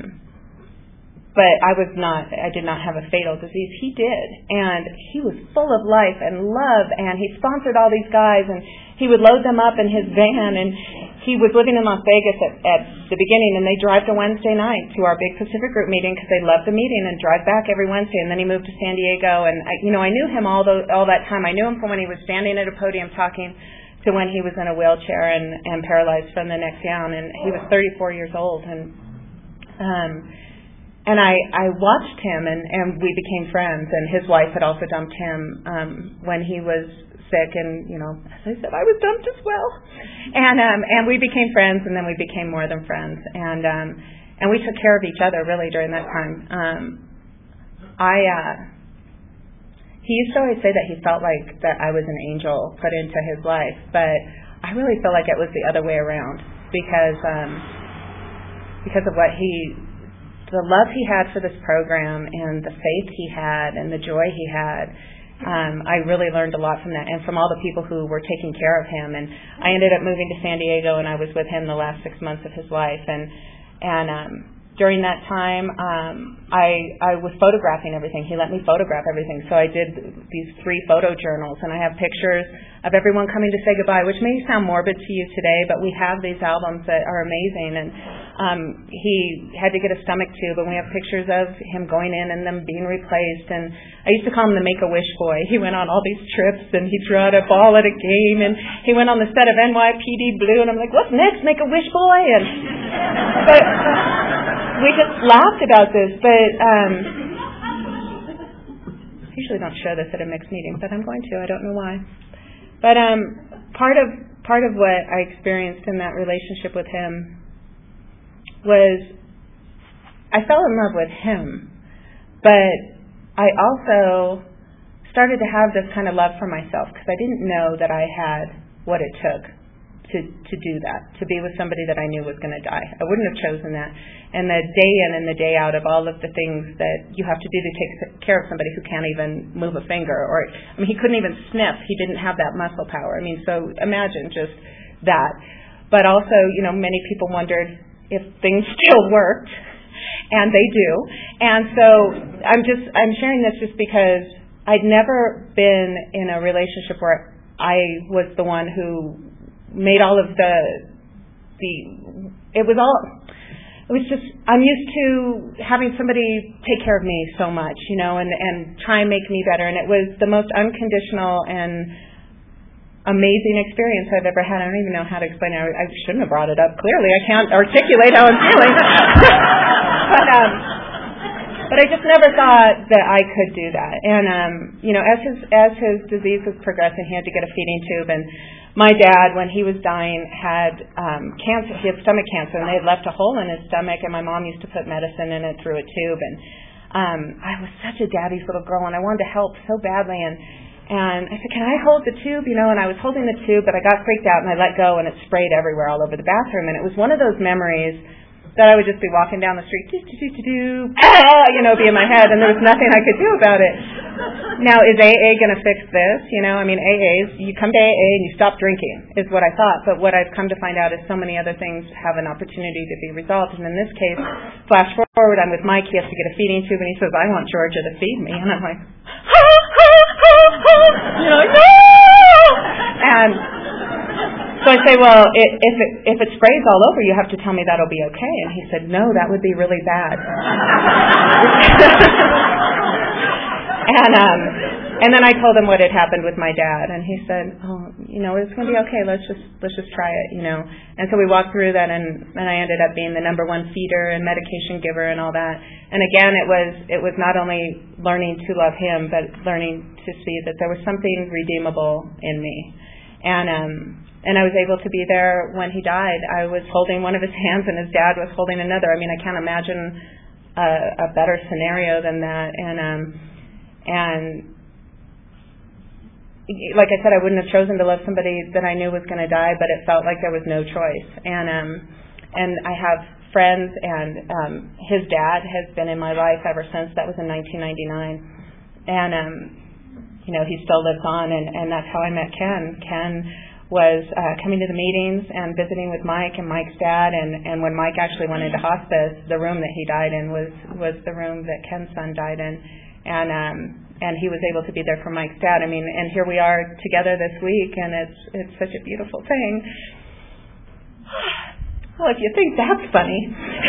but I was not, I did not have a fatal disease. He did. And he was full of life and love, and he sponsored all these guys, and he would load them up in his van, and he was living in Las Vegas at, at the beginning, and they drive to Wednesday night to our big Pacific Group meeting because they loved the meeting, and drive back every Wednesday. And then he moved to San Diego, and I, you know, I knew him all, the, all that time. I knew him from when he was standing at a podium talking to when he was in a wheelchair and, and paralyzed from the neck down, and he was thirty-four years old. And um And I, I watched him, and, and we became friends, and his wife had also dumped him um, when he was sick, and, you know, as I said, I was dumped as well. And um, and we became friends, and then we became more than friends. And um, and we took care of each other, really, during that time. Um, I uh, he used to always say that he felt like that I was an angel put into his life, but I really feel like it was the other way around, because um, because of what he... the love he had for this program, and the faith he had, and the joy he had. Um, I really learned a lot from that, and from all the people who were taking care of him. And I ended up moving to San Diego, and I was with him the last six months of his life. And and um, during that time, um, I I was photographing everything. He let me photograph everything. So I did these three photo journals, and I have pictures of everyone coming to say goodbye, which may sound morbid to you today, but we have these albums that are amazing. And um, he had to get a stomach tube, and we have pictures of him going in and them being replaced. And I used to call him the Make-A-Wish boy. He went on all these trips, and he threw out a ball at a game, and he went on the set of N Y P D Blue, and I'm like, what's next, Make-A-Wish boy? And but we just laughed about this, but um, I usually don't show this at a mixed meeting, but I'm going to. I don't know why. But um, part of part of what I experienced in that relationship with him was I fell in love with him, but I also started to have this kind of love for myself, because I didn't know that I had what it took to to do that, to be with somebody that I knew was going to die. I wouldn't have chosen that. And the day in and the day out of all of the things that you have to do to take care of somebody who can't even move a finger, or, I mean, he couldn't even sniff. He didn't have that muscle power. I mean, so imagine just that. But also, you know, many people wondered if things still worked, and they do. And so I'm just, I'm sharing this just because I'd never been in a relationship where I was the one who made all of the, the, it was all, it was just, I'm used to having somebody take care of me so much, you know, and, and try and make me better. And it was the most unconditional and amazing experience I've ever had. I don't even know how to explain it. I, I shouldn't have brought it up. Clearly, I can't articulate how I'm feeling. but, um, but I just never thought that I could do that. And, um, you know, as his, as his disease was progressing, he had to get a feeding tube. And my dad, when he was dying, had um, cancer. He had stomach cancer, and they had left a hole in his stomach, and my mom used to put medicine in it through a tube. And um, I was such a daddy's little girl, and I wanted to help so badly, and And I said, can I hold the tube? You know, and I was holding the tube, but I got freaked out, and I let go, and it sprayed everywhere all over the bathroom. And it was one of those memories that I would just be walking down the street, do, do, do, do, do, ah, you know, be in my head, and there was nothing I could do about it. Now, is A A going to fix this? You know, I mean, A As, you come to A A and you stop drinking, is what I thought. But what I've come to find out is so many other things have an opportunity to be resolved. And in this case, flash forward, I'm with Mike. He has to get a feeding tube, and he says, I want Georgia to feed me. And I'm like, you know, no! And so I say, well, it, if it if it sprays all over, you have to tell me that'll be okay. And he said, no, that would be really bad. and um, and then I told him what had happened with my dad, and he said, oh, you know, it's going to be okay. Let's just let's just try it, you know. And so we walked through that, and, and I ended up being the number one feeder and medication giver and all that. And again, it was it was not only learning to love him, but learning to see that there was something redeemable in me. And um, and I was able to be there when he died. I was holding one of his hands, and his dad was holding another. I mean, I can't imagine a, a better scenario than that. And um, and like I said, I wouldn't have chosen to love somebody that I knew was going to die, but it felt like there was no choice. And um, and I have friends, and um, his dad has been in my life ever since. That was in nineteen ninety-nine, and um, you know, he still lives on, and, and that's how I met Ken. Ken was uh, coming to the meetings and visiting with Mike and Mike's dad, and, and when Mike actually went into hospice, the room that he died in was was the room that Ken's son died in, and um, and he was able to be there for Mike's dad. I mean, and here we are together this week, and it's it's such a beautiful thing. Well, if you think that's funny.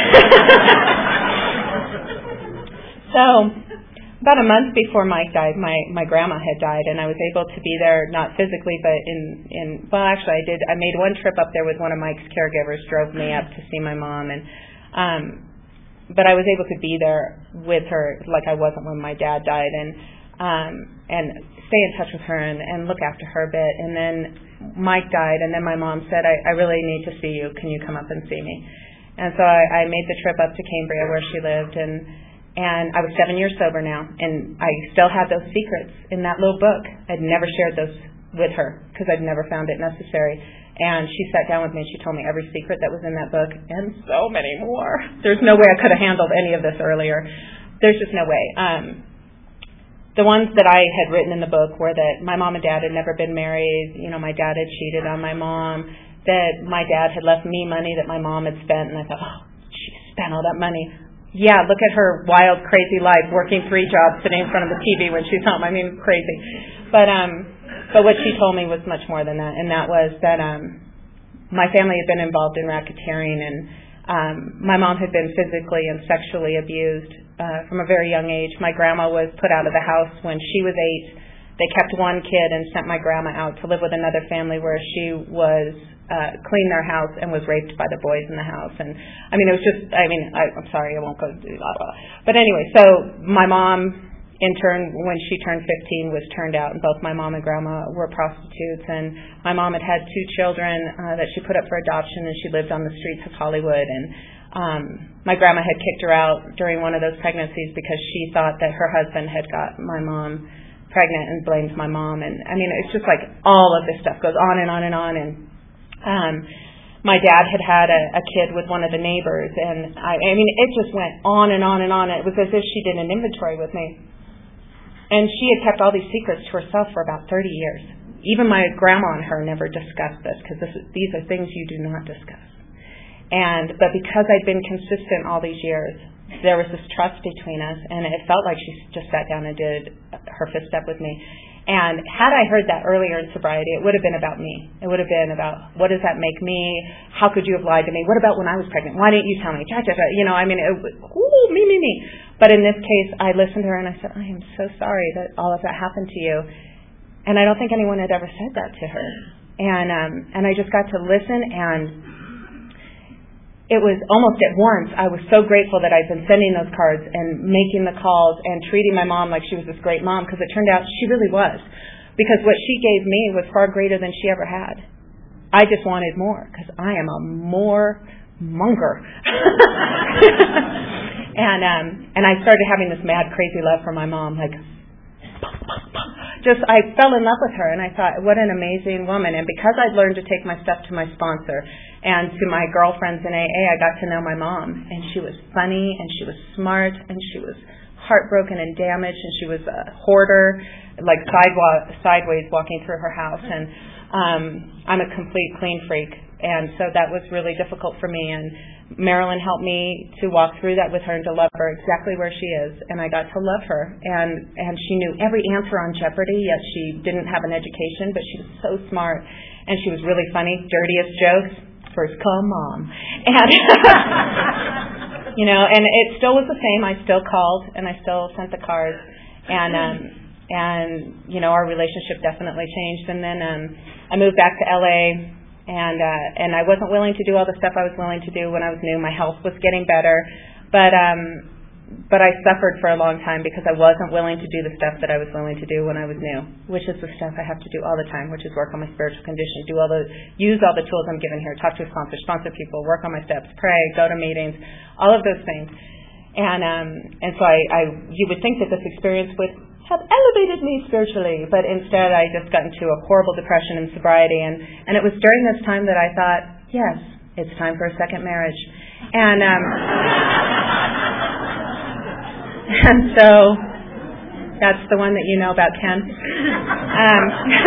So, about a month before Mike died, my, my grandma had died, and I was able to be there, not physically, but in, in, well, actually I did, I made one trip up there with one of Mike's caregivers, drove me up to see my mom, and, um, but I was able to be there with her like I wasn't when my dad died, and, um, and stay in touch with her and, and look after her a bit. And then Mike died, and then my mom said, I, I really need to see you. Can you come up and see me? And so I, I made the trip up to Cambria where she lived, and and I was seven years sober now, and I still had those secrets in that little book. I'd never shared those with her because I'd never found it necessary. And she sat down with me, and she told me every secret that was in that book, and so many more. There's no way I could have handled any of this earlier. There's just no way. Um, the ones that I had written in the book were that my mom and dad had never been married. You know, my dad had cheated on my mom, that my dad had left me money that my mom had spent, and I thought, oh, she spent all that money. Yeah, look at her wild, crazy life, working three jobs, sitting in front of the T V when she's home. I mean, crazy. But um, but what she told me was much more than that, and that was that um, my family had been involved in racketeering, and um, my mom had been physically and sexually abused uh, from a very young age. My grandma was put out of the house when she was eight. They kept one kid and sent my grandma out to live with another family where she was uh, cleaned their house and was raped by the boys in the house. And I mean, it was just, I mean, I, I'm sorry, I won't go do blah, blah. But anyway, so my mom, in turn, when she turned fifteen, was turned out, and both my mom and grandma were prostitutes. And my mom had had two children uh, that she put up for adoption, and she lived on the streets of Hollywood. And um, my grandma had kicked her out during one of those pregnancies because she thought that her husband had got my mom pregnant and blamed my mom. And I mean, it's just like all of this stuff goes on and on and on. And um, my dad had had a, a kid with one of the neighbors, and I, I mean, it just went on and on and on. It was as if she did an inventory with me. And she had kept all these secrets to herself for about thirty years. Even my grandma and her never discussed this, because this is, these are things you do not discuss. And but because I'd been consistent all these years, there was this trust between us, and it felt like she just sat down and did her fifth step with me. And had I heard that earlier in sobriety, it would have been about me. It would have been about, what does that make me? How could you have lied to me? What about when I was pregnant? Why didn't you tell me? You know, I mean, it was, ooh, me, me, me. But in this case, I listened to her, and I said, I am so sorry that all of that happened to you. And I don't think anyone had ever said that to her. And um, and I just got to listen, and it was almost at once, I was so grateful that I'd been sending those cards and making the calls and treating my mom like she was this great mom, because it turned out she really was. Because what she gave me was far greater than she ever had. I just wanted more, because I am a more monger. And um, and I started having this mad, crazy love for my mom, like, just, I fell in love with her, and I thought, what an amazing woman. And because I'd learned to take my stuff to my sponsor and to my girlfriends in A A, I got to know my mom. And she was funny, and she was smart, and she was heartbroken and damaged, and she was a hoarder, like sidewalk, sideways walking through her house. And um, I'm a complete clean freak. And so that was really difficult for me. And Marilyn helped me to walk through that with her and to love her exactly where she is. And I got to love her. And, and she knew every answer on Jeopardy, yet she didn't have an education, but she was so smart. And she was really funny, dirtiest jokes. First call mom. And, you know, and it still was the same. I still called and I still sent the cards. And, um, and you know, our relationship definitely changed. And then um, I moved back to L A, And uh, and I wasn't willing to do all the stuff I was willing to do when I was new. My health was getting better, but um, but I suffered for a long time because I wasn't willing to do the stuff that I was willing to do when I was new, which is the stuff I have to do all the time, which is work on my spiritual condition, do all the use all the tools I'm given here, talk to a sponsor, sponsor people, work on my steps, pray, go to meetings, all of those things. And um, and so I, I you would think that this experience would have elevated me spiritually, but instead I just got into a horrible depression and sobriety, and, and it was during this time that I thought, yes, it's time for a second marriage. And um, and so that's the one that you know about, Ken. Um,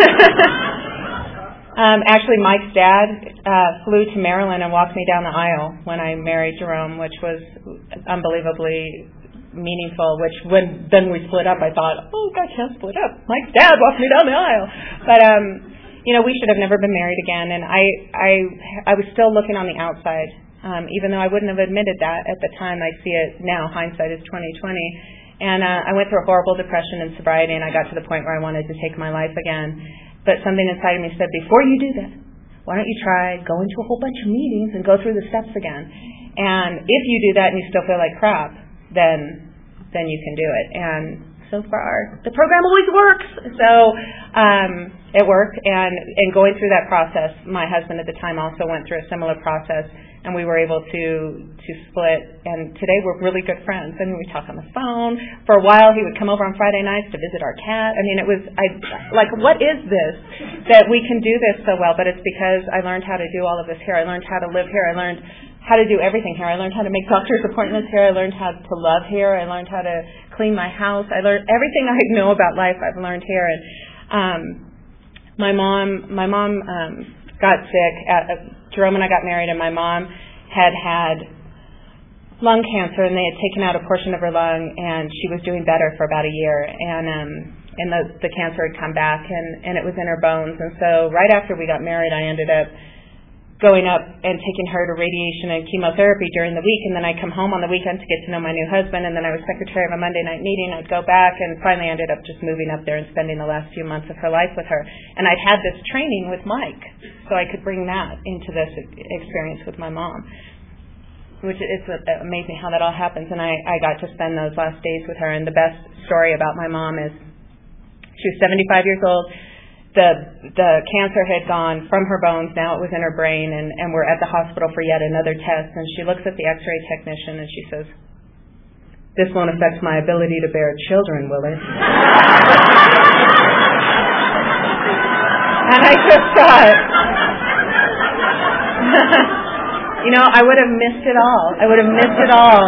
um, actually, Mike's dad uh, flew to Maryland and walked me down the aisle when I married Jerome, which was unbelievably meaningful, which when then we split up, I thought, oh, God can't split up. Mike's dad walked me down the aisle. But, um, you know, we should have never been married again. And I I, I was still looking on the outside, um, even though I wouldn't have admitted that at the time. I see it now. Hindsight is twenty twenty. And uh, I went through a horrible depression and sobriety, and I got to the point where I wanted to take my life again. But something inside of me said, before you do that, why don't you try going to a whole bunch of meetings and go through the steps again? And if you do that and you still feel like crap, then then you can do it. And so far, the program always works. So um, it worked. And, and going through that process, my husband at the time also went through a similar process, and we were able to to split. And today we're really good friends. I mean, we talk on the phone. For a while, he would come over on Friday nights to visit our cat. I mean, it was I like, what is this that we can do this so well? But it's because I learned how to do all of this here. I learned how to live here. I learned how to do everything here. I learned how to make doctor's appointments here. I learned how to love here. I learned how to clean my house. I learned everything I know about life I've learned here. And um, my mom, my mom um, got sick. At, uh, Jerome and I got married, and my mom had had lung cancer, and they had taken out a portion of her lung, and she was doing better for about a year. And um, and the, the cancer had come back, and, and it was in her bones. And so right after we got married, I ended up going up and taking her to radiation and chemotherapy during the week, and then I'd come home on the weekend to get to know my new husband, and then I was secretary of a Monday night meeting. I'd go back, and finally ended up just moving up there and spending the last few months of her life with her. And I'd had this training with Mike, so I could bring that into this experience with my mom, which is amazing how that all happens. And I, I got to spend those last days with her, and the best story about my mom is she was seventy-five years old. The the cancer had gone from her bones, now it was in her brain, and, and we're at the hospital for yet another test, and she looks at the x-ray technician and she says, this won't affect my ability to bear children, will it? And I just thought, you know, I would have missed it all. I would have missed it all.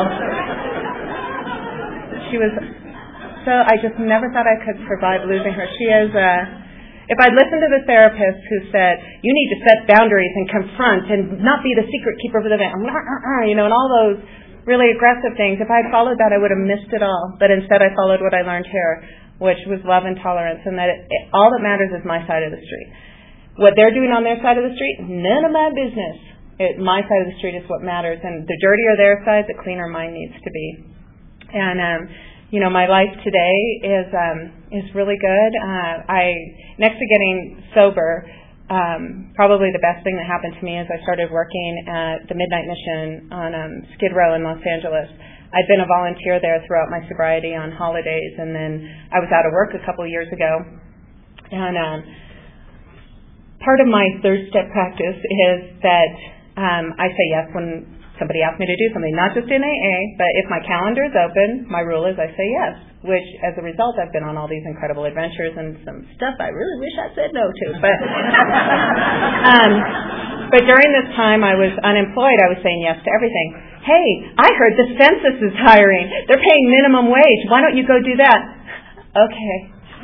She was, so I just never thought I could survive losing her. She is a... If I'd listened to the therapist who said, you need to set boundaries and confront and not be the secret keeper of the event, you know, and all those really aggressive things, if I'd followed that, I would have missed it all. But instead, I followed what I learned here, which was love and tolerance, and that it, it, all that matters is my side of the street. What they're doing on their side of the street, none of my business. It, my side of the street is what matters, and the dirtier their side, the cleaner mine needs to be. And, um, you know, my life today is um, is really good. Uh, I next to getting sober, um, probably the best thing that happened to me is I started working at the Midnight Mission on um, Skid Row in Los Angeles. I'd been a volunteer there throughout my sobriety on holidays, and then I was out of work a couple of years ago. And um, part of my third step practice is that um, I say yes when somebody asks me to do something, not just in A A, but if my calendar is open, my rule is I say yes, which as a result I've been on all these incredible adventures and some stuff I really wish I said no to. But um, but during this time I was unemployed, I was saying yes to everything. Hey, I heard the census is hiring. They're paying minimum wage. Why don't you go do that? Okay.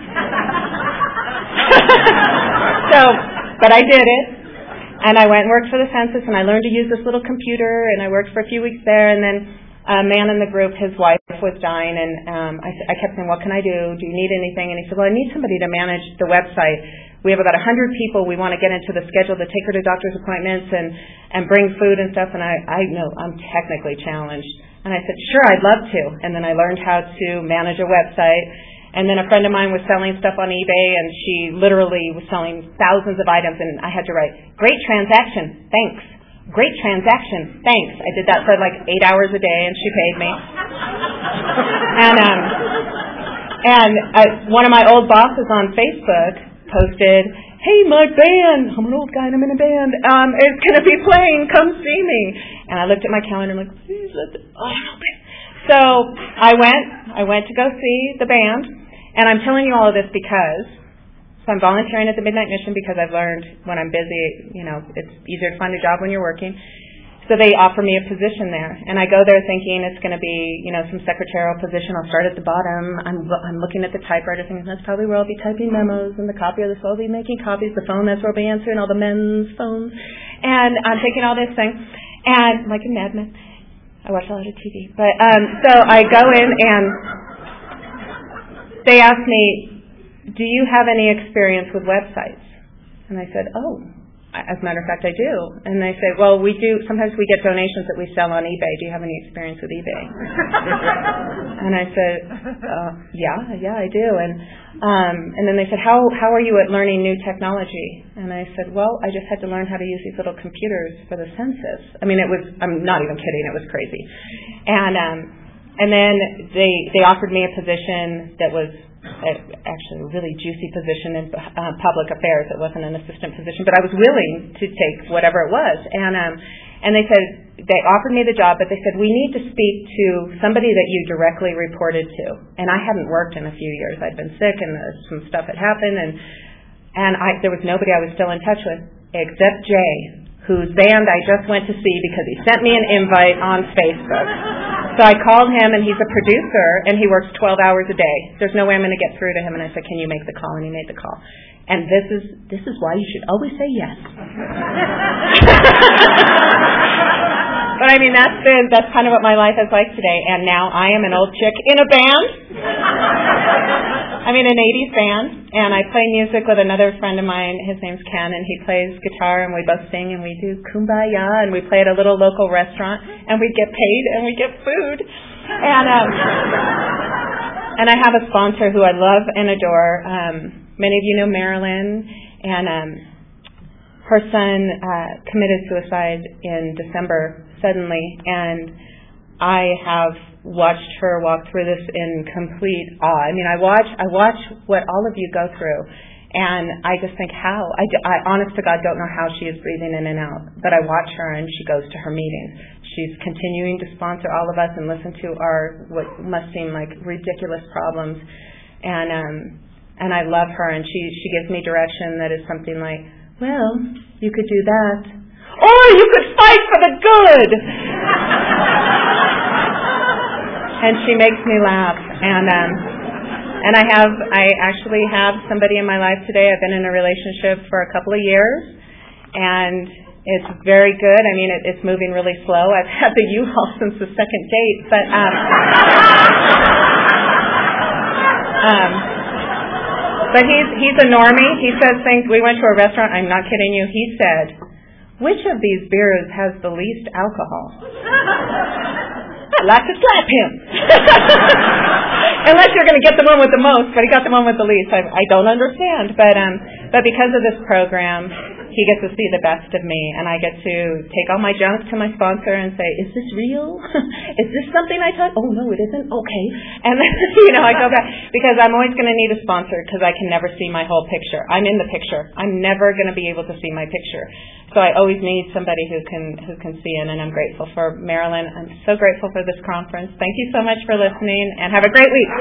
So, but I did it. And I went and worked for the census, and I learned to use this little computer, and I worked for a few weeks there, and then a man in the group, his wife was dying, and um, I, I kept saying, what can I do? Do you need anything? And he said, well, I need somebody to manage the website. We have about one hundred people. We want to get into the schedule to take her to doctor's appointments and, and bring food and stuff, and I, I know I'm technically challenged. And I said, sure, I'd love to. And then I learned how to manage a website. And then a friend of mine was selling stuff on eBay, and she literally was selling thousands of items, and I had to write, great transaction, thanks. Great transaction, thanks. I did that for like eight hours a day, and she paid me. and um, and uh, one of my old bosses on Facebook posted, hey, my band, I'm an old guy and I'm in a band, um, it's going to be playing, come see me. And I looked at my calendar and I'm like, please let the, oh, open. So I went, I went to go see the band, and I'm telling you all of this because, so I'm volunteering at the Midnight Mission because I've learned when I'm busy, you know, it's easier to find a job when you're working. So they offer me a position there, and I go there thinking it's going to be, you know, some secretarial position. I'll start at the bottom. I'm I'm looking at the typewriter thinking that's probably where I'll be typing memos, and the copier that's where I'll be making copies. The phone, that's where I'll be answering all the men's phones. And I'm thinking all this thing, and like a madman. I watch a lot of T V. But um, so I go in, and they ask me, do you have any experience with websites? And I said, oh, as a matter of fact, I do. And they say, well, we do, sometimes we get donations that we sell on eBay. Do you have any experience with eBay? And I said, uh, yeah, yeah, I do. And um, and then they said, how how are you at learning new technology? And I said, well, I just had to learn how to use these little computers for the census. I mean, it was, I'm not even kidding, it was crazy. And um, and then they they offered me a position that was actually a really juicy position in uh, public affairs. It wasn't an assistant position, but I was willing to take whatever it was. And um, and they said, they offered me the job, but they said, we need to speak to somebody that you directly reported to. And I hadn't worked in a few years. I'd been sick, and uh, some stuff had happened, and and I, there was nobody I was still in touch with except Jay, whose band I just went to see because he sent me an invite on Facebook. So I called him, and he's a producer, and he works twelve hours a day. There's no way I'm going to get through to him. And I said, can you make the call? And he made the call. And this is this is why you should always say yes. But I mean, that's been, that's kind of what my life is like today. And now I am an old chick in a band. I'm in an eighties band, and I play music with another friend of mine. His name's Ken, and he plays guitar, and we both sing, and we do Kumbaya, and we play at a little local restaurant, and we get paid, and we get food. And um, and I have a sponsor who I love and adore. Um, many of you know Marilyn, and um, her son uh, committed suicide in December suddenly, and I have watched her walk through this in complete awe. I mean, I watch, I watch what all of you go through, and I just think how, I, I honest to God don't know how she is breathing in and out, but I watch her, and she goes to her meetings. She's continuing to sponsor all of us and listen to our, what must seem like ridiculous problems, and um, and I love her, and she, she gives me direction that is something like, well, you could do that, or you could fight for the good! And she makes me laugh, and um, and I have, I actually have somebody in my life today. I've been in a relationship for a couple of years, and it's very good. I mean, it, it's moving really slow. I've had the U-Haul since the second date, but um, um, but he's he's a normie. He says things. We went to a restaurant. I'm not kidding you. He said, "Which of these beers has the least alcohol?" I'd like to slap him. Unless you're going to get the one with the most, but he got the one with the least. I, I don't understand. But um, but because of this program, he gets to see the best of me, and I get to take all my junk to my sponsor and say, is this real? Is this something I taught? Oh, no, it isn't? Okay. And then, you know, I go back, because I'm always going to need a sponsor because I can never see my whole picture. I'm in the picture. I'm never going to be able to see my picture. so I always need somebody who can who can see in, and I'm grateful for Marilyn. I'm so grateful for this conference. Thank you so much for listening, and have a great week.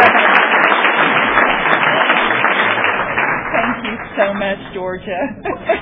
So much, Georgia.